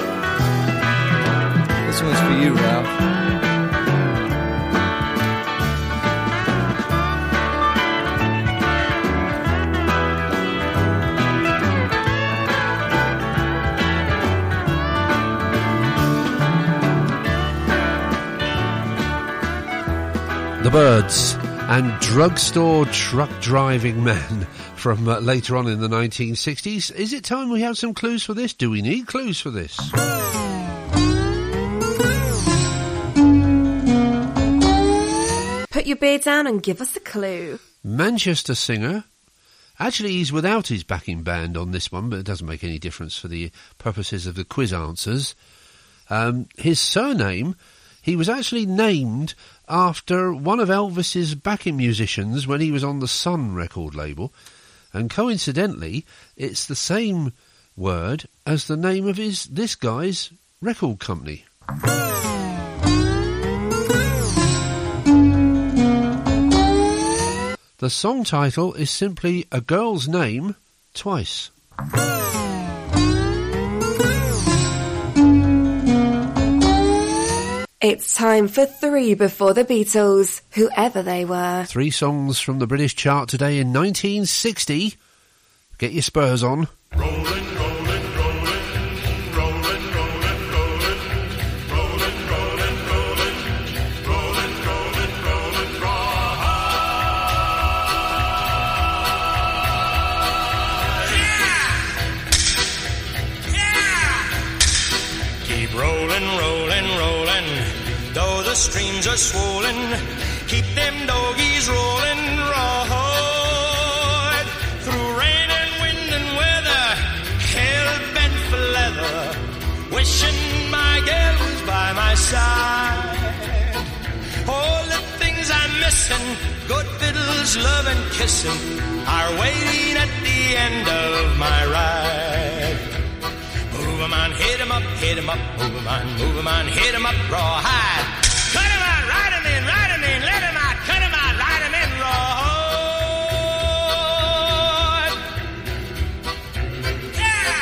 This one's for you, Ralph. The Byrds and Drugstore Truck Driving Man from later on in the 1960s. Is it time we have some clues for this? Do we need clues for this? Put your beer down and give us a clue. Manchester singer. Actually, he's without his backing band on this one, but it doesn't make any difference for the purposes of the quiz answers. His surname, he was actually named after one of Elvis's backing musicians when he was on the Sun record label. And coincidentally, it's the same word as the name of this guy's record company. The song title is simply A Girl's Name Twice. It's time for 3 before the Beatles, whoever they were. 3 songs from the British chart today in 1960. Get your spurs on. The streams are swollen, keep them doggies rolling, right through rain and wind and weather, hell bent for leather, wishing my girl was by my side. All the things I'm missing, good fiddles, love and kissing, are waiting at the end of my ride. Move 'em on, hit 'em up, hit 'em up, move 'em on, hit 'em up, rawhide. Cut 'em out, ride 'em in, let 'em out, cut 'em out, ride 'em in, rawhide.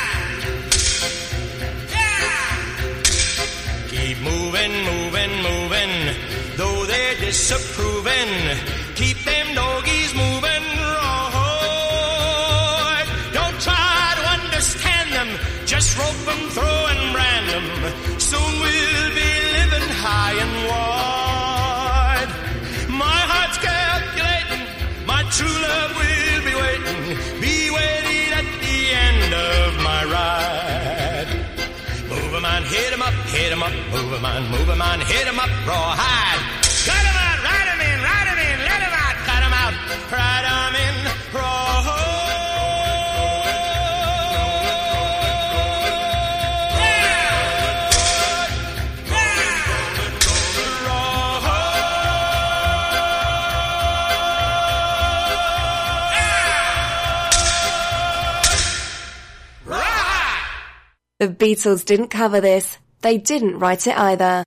Yeah! Keep moving, though they're disapproving. Keep them doggies moving, rawhide. Don't try to understand them, just rope 'em, throw and brand 'em. Soon we'll be living high and wide. My heart's calculating, my true love will be waiting at the end of my ride. Move 'em on, hit 'em up, move 'em on, hit 'em up, rawhide. Cut 'em out, ride 'em in, let 'em out, cut 'em out, ride 'em in, rawhide. The Beatles didn't cover this. They didn't write it either.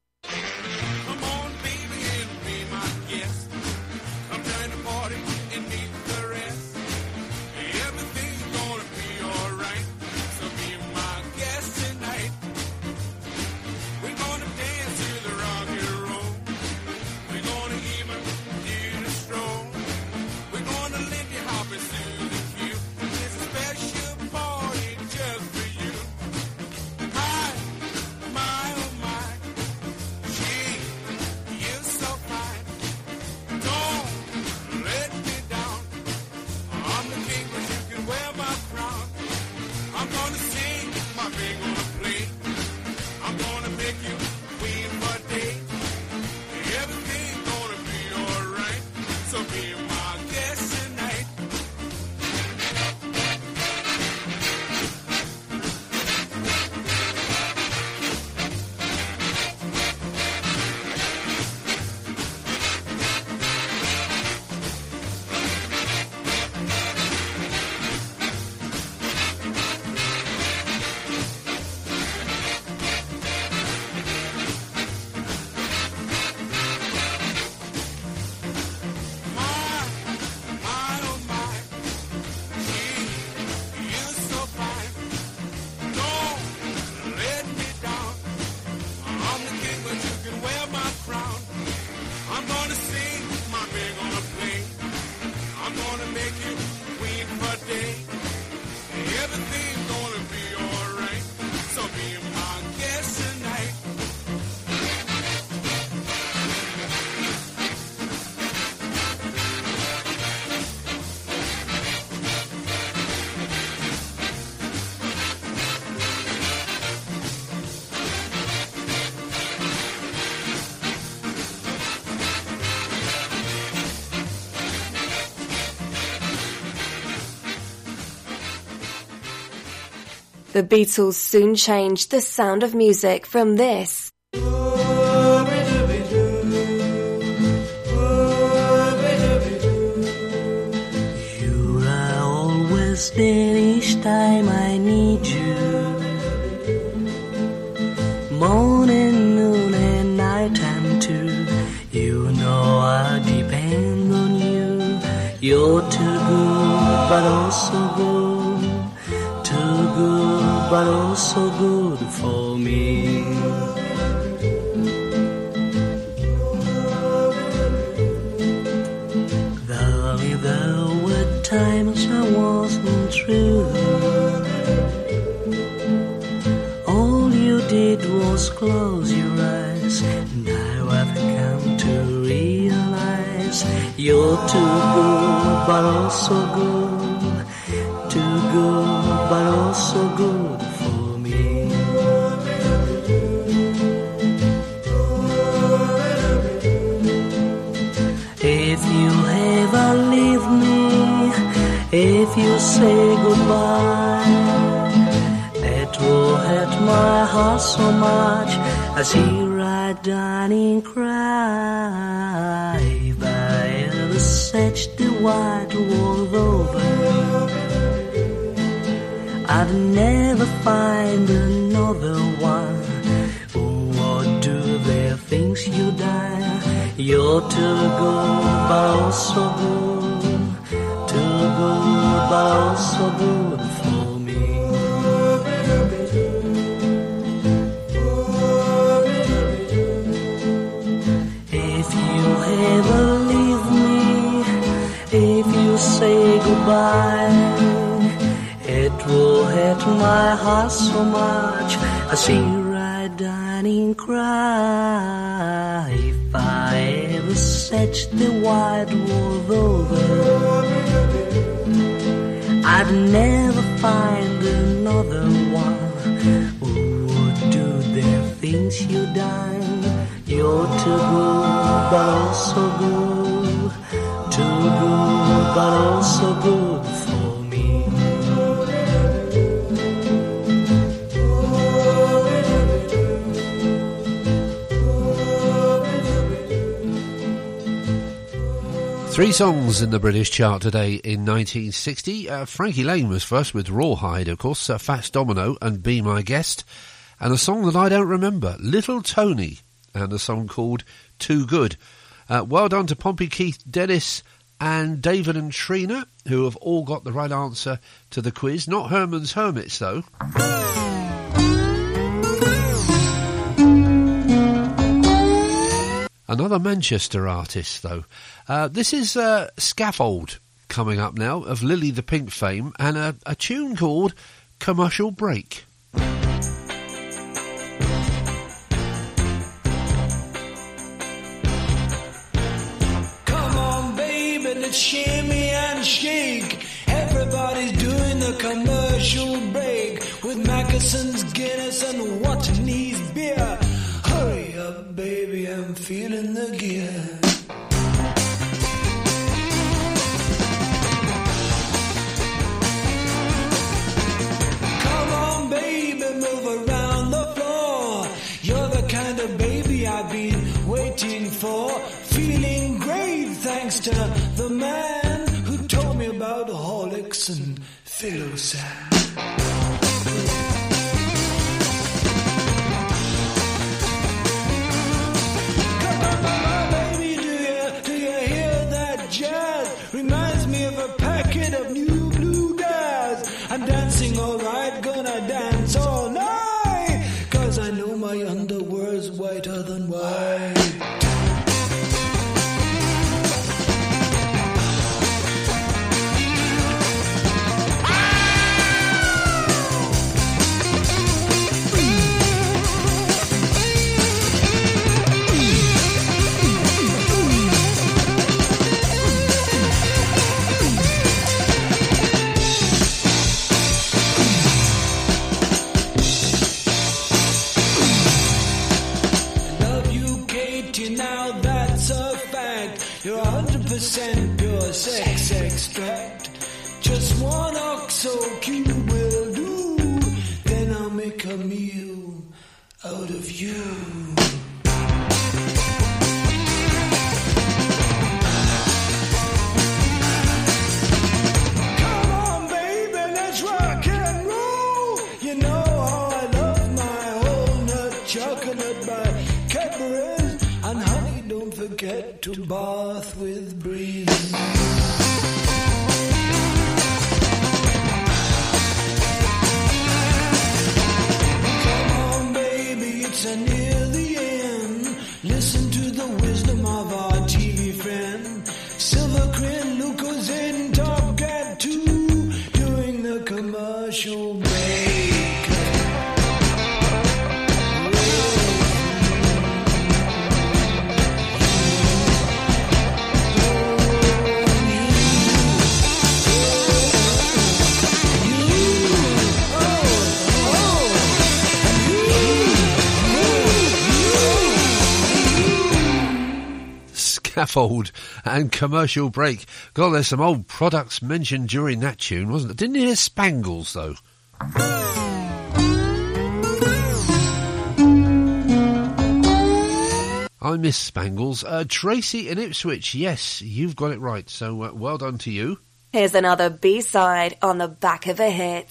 The Beatles soon changed the sound of music from this. You are always there each time I need you. Morning, noon and night time too. You know I depend on you. You're too good but also good. Too good but also good for me. There were times I wasn't true. All you did was close your eyes. Now I've come to realize you're too good but also good. Too good but also good for me. If you ever leave me, if you say goodbye, it will hurt my heart so much. I see right down and cry. If I ever search the wide world over, I'd never find another one who would do the things you done. You're too good but also good. Too good but also good for me. If you ever leave me, if you say goodbye, it will hurt my heart so much. I see right down and cry. If I ever search the wide world over, I'd never find another one who would do the things you done. You're too good but also good. Too good but also good for me. 3 songs in the British chart today in 1960. Frankie Lane was first with Rawhide, of course, Fats Domino and Be My Guest, and a song that I don't remember, Little Tony, and a song called Too Good. Well done to Pompey, Keith, Dennis and David and Trina, who have all got the right answer to the quiz. Not Herman's Hermits, though. Another Manchester artist, though. This is Scaffold coming up now, of Lily the Pink fame, and a tune called Commercial Break. Come on, baby, let's shimmy and shake. Everybody's doing the commercial break with Mackeson's Guinness and Watney's beer. Hurry up, baby, I'm feeling the gear. Come on, baby, move around the floor. You're the kind of baby I've been waiting for. Feeling great thanks to the man who told me about Horlicks and Filosan. Reminds me of a packet of new blue dye. I'm dancing alright, gonna dance all night, 'cause I know my underwear's whiter than white. You're 100% pure sex extract. Just one OXO cube will do. make a meal out of you. Come on, baby, let's rock and roll. You know how I love my whole nut chocolate by Cadbury. And honey, don't forget to bath with breeze. It's near the end. Listen to the wisdom of our TV friend. Silver Crin, Lucas in Top Cat 2, doing the commercial break. Scaffold and commercial break. God, there's some old products mentioned during that tune, wasn't it? Didn't hear Spangles, though. I miss Spangles. Tracy in Ipswich, yes, you've got it right, so well done to you. Here's another B-side on the back of a hit.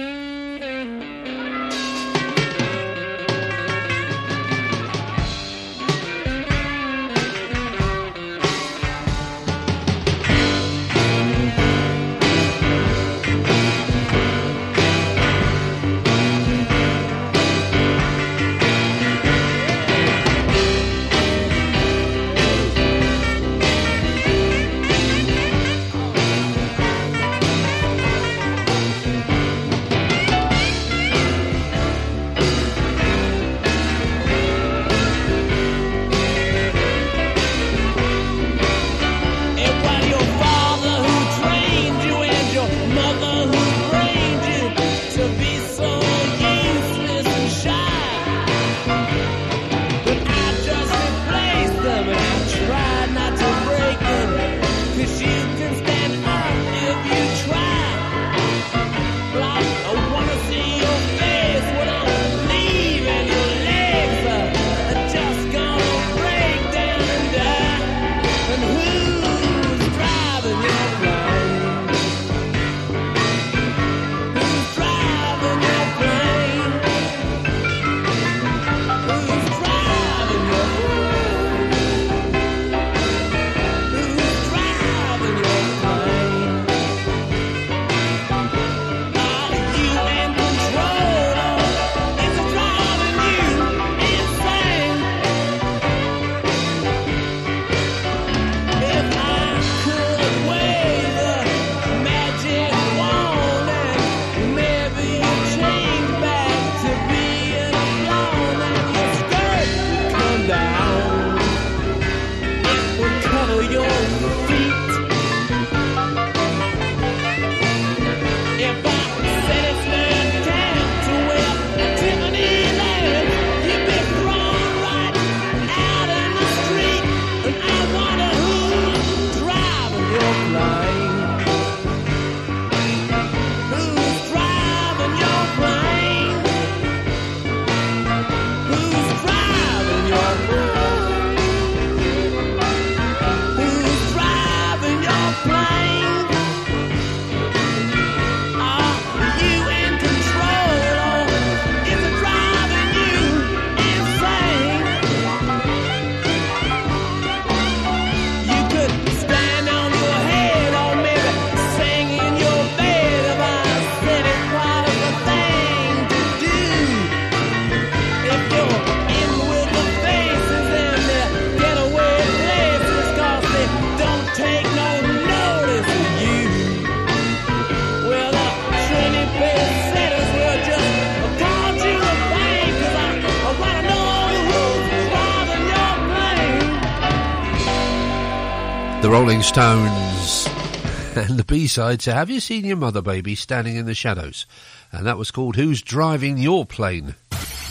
The Rolling Stones and the B-side to Have You Seen Your Mother, Baby, Standing in the Shadows. And that was called Who's Driving Your Plane?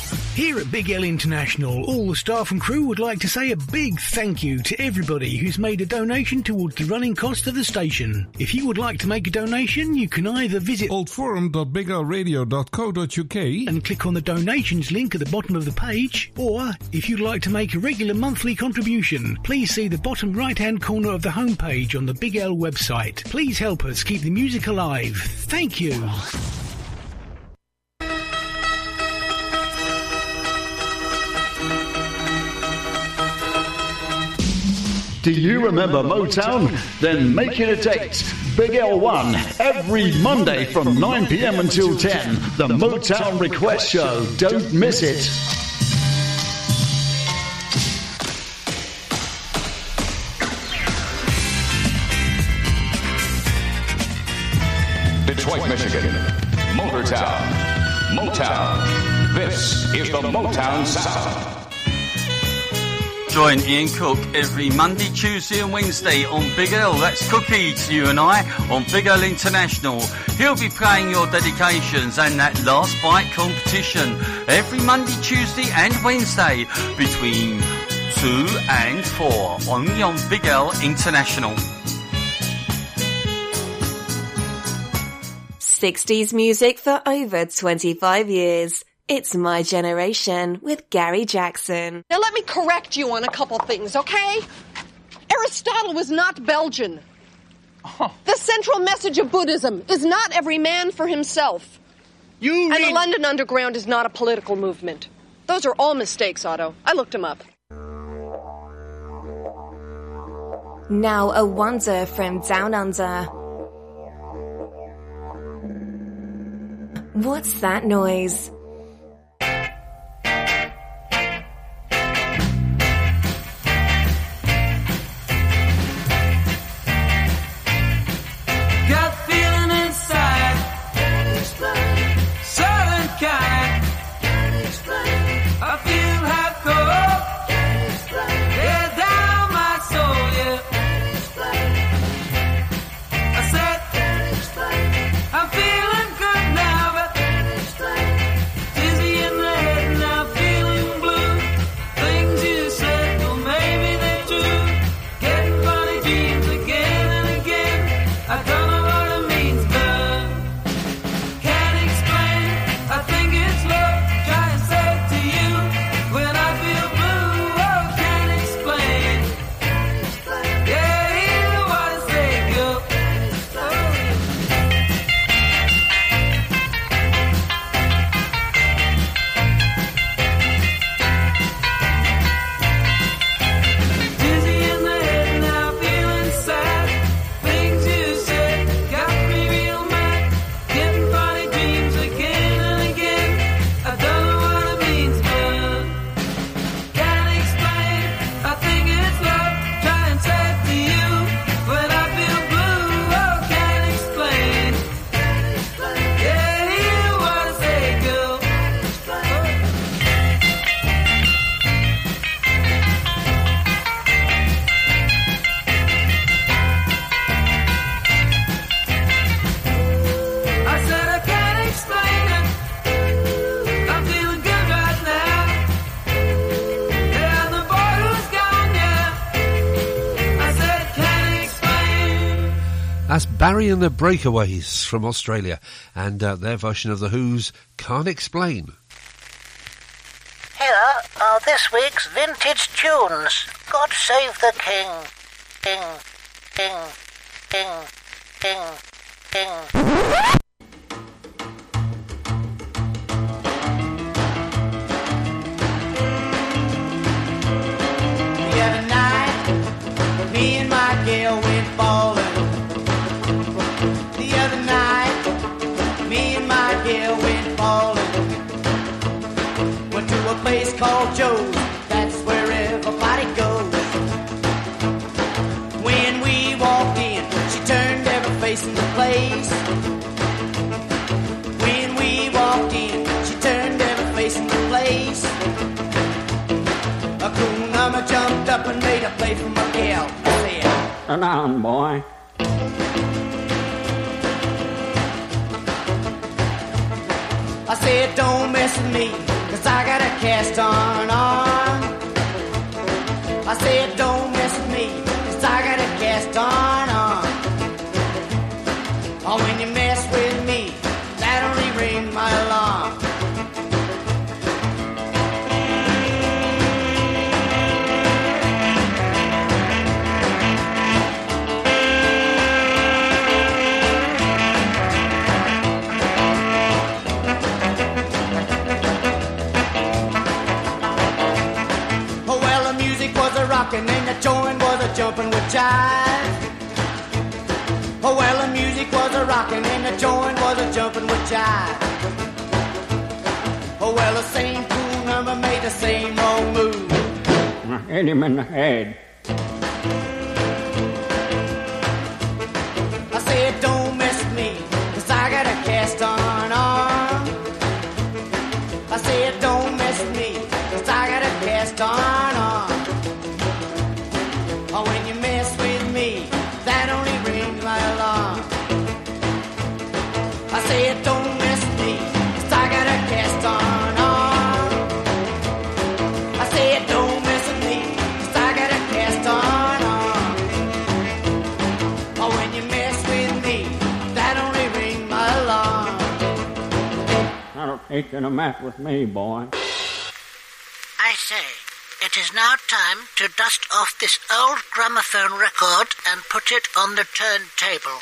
Here at Big L International, all the staff and crew would like to say a big thank you to everybody who's made a donation towards the running cost of the station. If you would like to make a donation, you can either visit oldforum.biglradio.co.uk and click on the donations link at the bottom of the page, or if you'd like to make a regular monthly contribution, please see the bottom right-hand corner of the homepage on the Big L website. Please help us keep the music alive. Thank you. Do you remember Motown? Then make it a date. Big L1, every Monday from 9 p.m. until 10. The Motown Request Show. Don't miss it. Detroit, Michigan. Motortown. Motown. This is the Motown Sound. Join Ian Cook every Monday, Tuesday and Wednesday on Big L. That's Cookie to you and I on Big L International. He'll be playing your dedications and that last bite competition every Monday, Tuesday and Wednesday between 2 and 4 only on Big L International. 60s music for over 25 years. It's My Generation with Gary Jackson. Now let me correct you on a couple things, okay? Aristotle was not Belgian. The central message of Buddhism is not every man for himself. And the London Underground is not a political movement. Those are all mistakes, Otto. I looked them up. Now a wonder from Down Under. What's that noise? That's Barry and the Breakaways from Australia, and their version of The Who's Can't Explain. Here are this week's vintage tunes. God Save the King. King, King, King, King, King. The other night, me and my gal went bowling. The other night, me and my gal went bowling. Went to a place called Joe's, that's where everybody goes. When we walked in, she turned every face in the place. When we walked in, she turned every face in the place. A cool number jumped up and made a play for my gal. Said, "Turn on, boy." I said, don't mess with me, 'cause 'cause I got a cast on arm. I said don't mess with me, 'cause I got a cast on arm. Oh, when you mess with me, that only rings my alarm. Rockin' and the joint was a jumpin' with jive. Oh well, the music was a rockin' and the joint was a jumpin' with jive. Oh well, the same cool number made the same wrong move. I hit him in the head. I said don't mess with me, 'cause I got a cast on arm. I said don't mess with me, 'cause I got a cast on arm. Oh, when you mess with me, that only rings my alarm. I said don't mess with me, 'cause I got a cast on arm. I said don't mess with me, 'cause I got a cast on arm. Oh, when you mess with me, that only rings my alarm. I don't think you're gonna mess with me, boy. I say, it is now time to dust off this old gramophone record and put it on the turntable.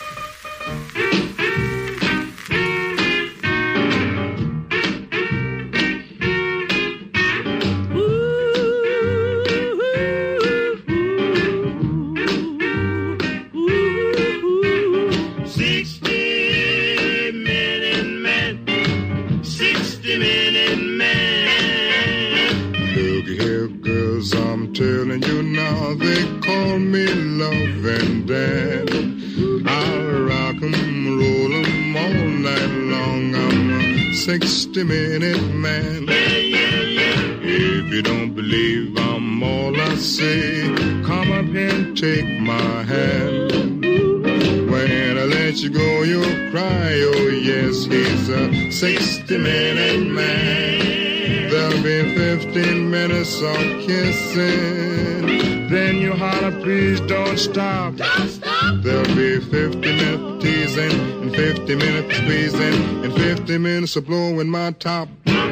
I'm telling you now, they call me love and dad. I'll rock 'em, roll 'em all night long. I'm a 60-minute man. If you don't believe I'm all I say, come up here and take my hand. When I let you go, you'll cry, oh yes, he's a 60-minute man. There'll be 15 minutes of kissing. Then you holler, please don't stop. Don't stop. There'll be 50 minutes teasing, and 50 minutes squeezing, and 50 minutes of blowing my top.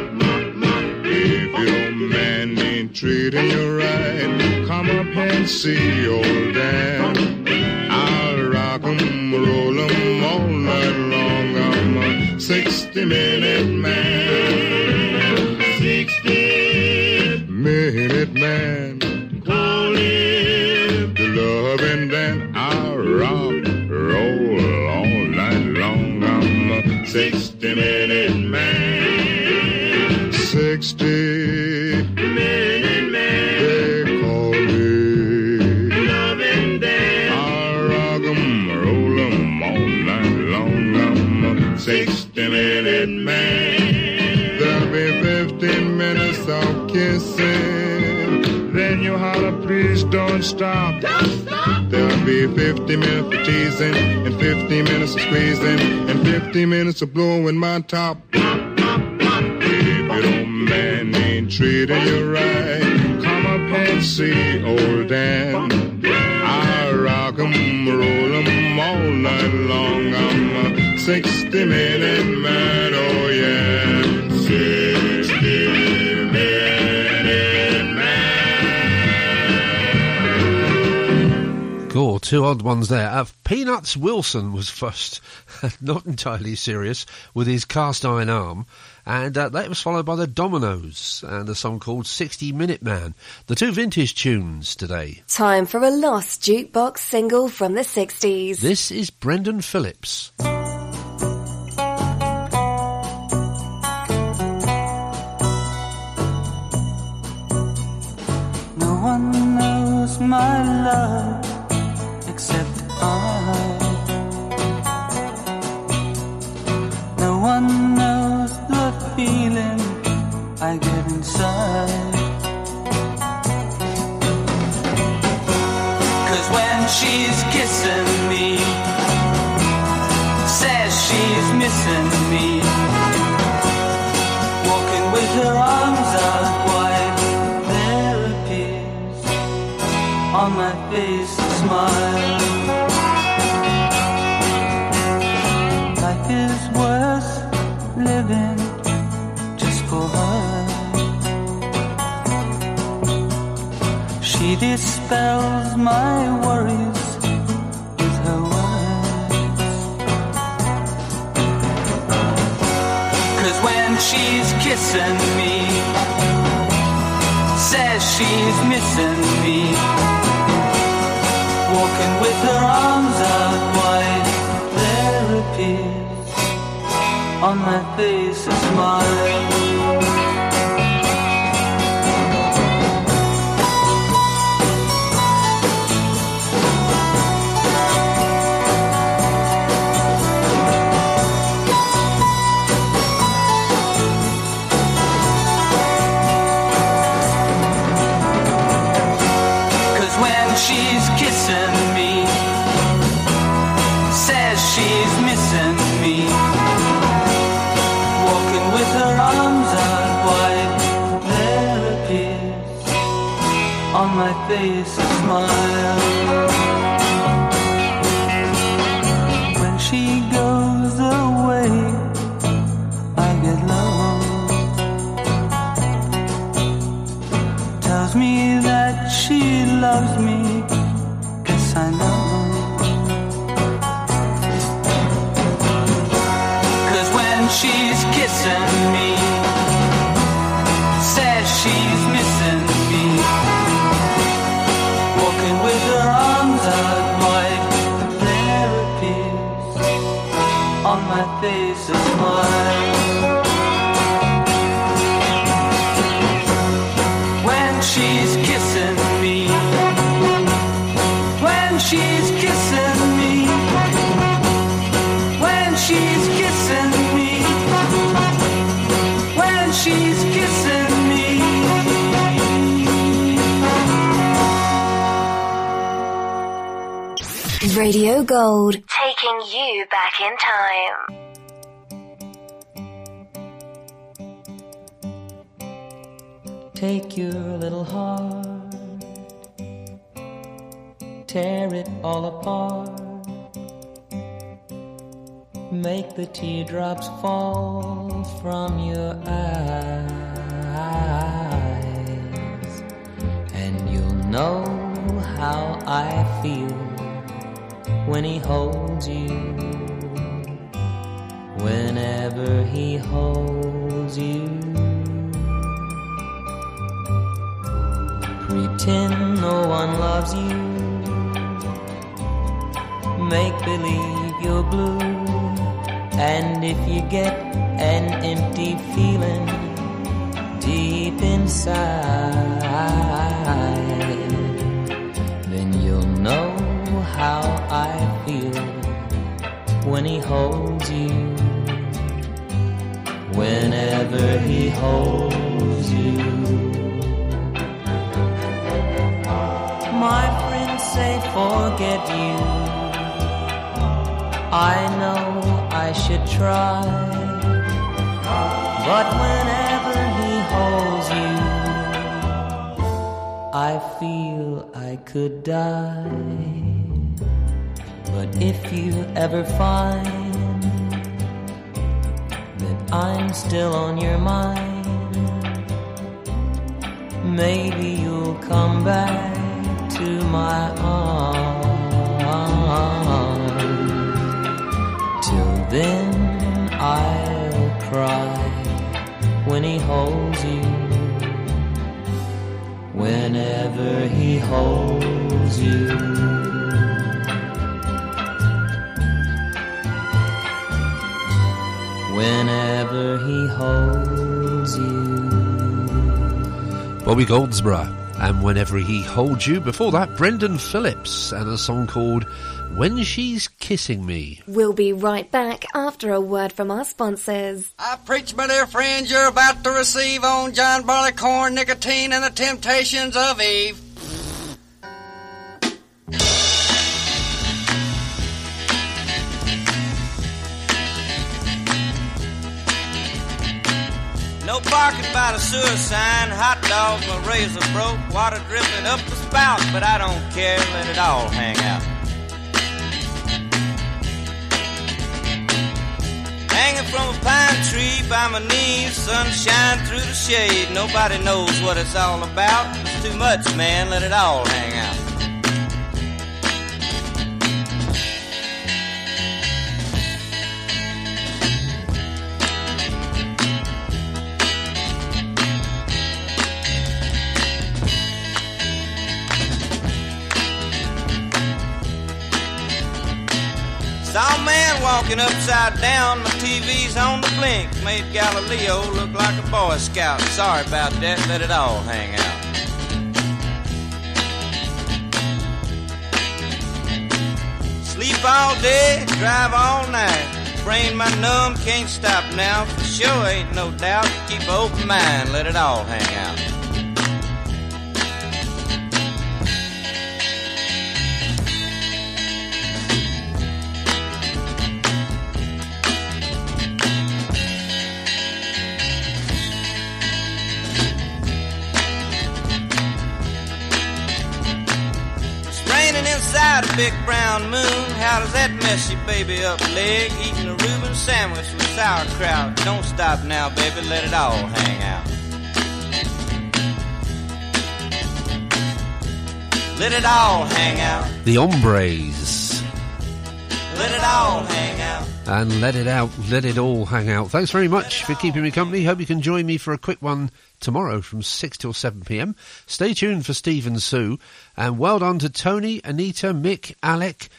If your man ain't treating you right, come up here and see old Dan. I'll rock 'em, roll 'em all night long. I'm a 60-minute man. 60-minute man. Call him the loving Dan. I'll rock, roll all night long. I'm a 60-minute man. 60-minute man. They call me loving Dan. I'll rock 'em, roll 'em all night long. I'm a 60-minute man. There'll be 15 minutes of kissing. Then you holler, please don't stop. Don't stop. There'll be 50 minutes of teasing, and 50 minutes of squeezing, and 50 minutes of blowing my top. If your old man ain't treating you right, come up and see old Dan. I'll rock 'em, roll 'em all night long. I'm a 60-minute man, oh yeah. 60-minute man. Cool, two odd ones there. Peanuts Wilson was first, not entirely serious, with his cast iron arm. And that was followed by the Dominoes and a song called 60-Minute Man. The two vintage tunes today. Time for a lost jukebox single from the 60s. This is Brendan Phillips. No one knows my love except I. No one knows the feeling I get inside. 'Cause when she's kissing me, says she's missing me, walking with her on my face a smile. Life is worth living just for her. She dispels my worries with her words. 'Cause when she's kissing me, says she's missing me, walking with her arms out wide, there appears on my face a smile. 'Cause when she's kissing me, says she's missing me, walking with her arms out wide, there appears on my face a smile. When she goes away, I get low. Tells me that she loves me, guess I know. 'Cause when she's kissing me, says she's missing me, walking with her arms out wide, there appears on my face a smile. When she's kissing me, when she's kissing me, when she's kissing me, when she's kissing me. Radio Gold, taking you back in time. Take your little heart, tear it all apart, make the teardrops fall from your eyes, and you'll know how I feel when he holds you, whenever he holds you. Pretend no one loves you, make believe you're blue, and if you get an empty feeling deep inside, then you'll know how I feel when he holds you, whenever he holds you. My friends say forget you, I know I should try, but whenever he holds you, I feel I could die. But if you ever find that I'm still on your mind, maybe you'll come back to my arms. Till then I'll cry when he holds you, whenever he holds you. Whenever he holds you. Bobby Goldsborough, and Whenever He Holds You. Before that, Brendan Phillips and a song called When She's Kissing Me. We'll be right back after a word from our sponsors. I preach, my dear friends, you're about to receive on John Barleycorn, nicotine, and the temptations of Eve. No parking by the sewer sign, hot dog, my razor broke, water dripping up the spout, but I don't care, let it all hang out. Hanging from a pine tree by my knees, sunshine through the shade. Nobody knows what it's all about. It's too much, man, let it all hang out. Saw a man walking upside down, my TV's on the blink. Made Galileo look like a Boy Scout. Sorry about that, let it all hang out. Sleep all day, drive all night. Brain my numb, can't stop now. For sure ain't no doubt, keep an open mind, let it all hang out. Inside a big brown moon, how does that mess your baby up leg? Eating a Reuben sandwich with sauerkraut. Don't stop now, baby, let it all hang out. Let it all hang out. The Hombres. Let it all hang out. And let it out, let it all hang out. Thanks very much for keeping me company. Hope you can join me for a quick one tomorrow from 6 till 7 p.m. Stay tuned for Steve and Sue. And well done to Tony, Anita, Mick, Alec,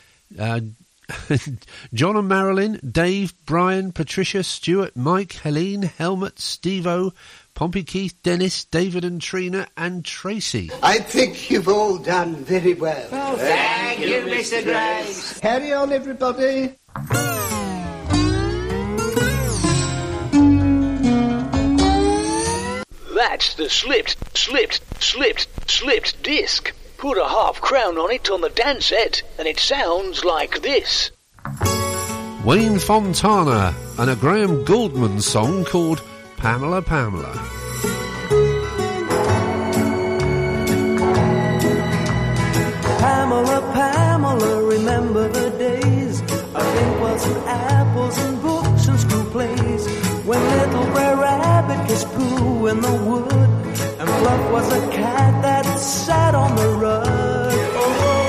John and Marilyn, Dave, Brian, Patricia, Stuart, Mike, Helene, Helmut, Steve-O, Pompey, Keith, Dennis, David and Trina and Tracy. I think you've all done very well. Oh, thank you, Mr. Grace. Carry on, everybody. That's the slipped disc. Put a half crown on it on the dance set, and it sounds like this. Wayne Fontana and a Graham Gouldman song called Pamela, Pamela. Pamela, Pamela, remember the days of inkwells and apples and books and school plays, when little Brer Rabbit kissed Pooh in the wood, and Fluff was a cat that sat on the rug. Oh.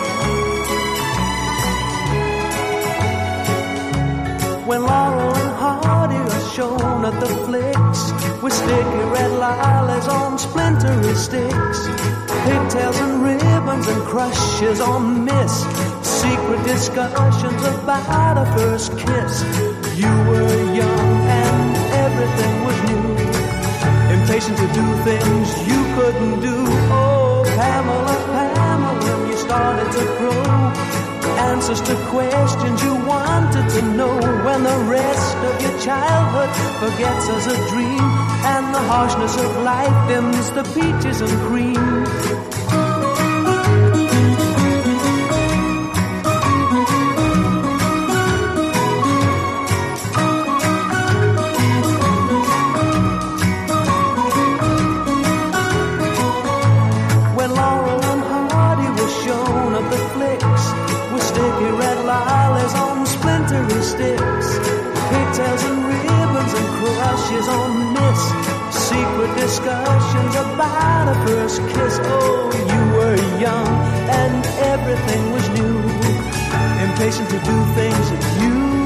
When Laurel and Hardy are shown at the flicks, with sticky red lollies on splintery sticks, pigtails and ribbons and crushes on Miss, secret discussions about a first kiss. You were young and everything was new, impatient to do things you couldn't do. Oh, Pamela, Pamela, you started to grow answers to questions you wanted to know, when the rest of your childhood forgets as a dream, and the harshness of life dims the peaches and cream. Sticks, pigtails and ribbons and crushes on Miss, secret discussions about a first kiss. Oh, you were young and everything was new, impatient to do things you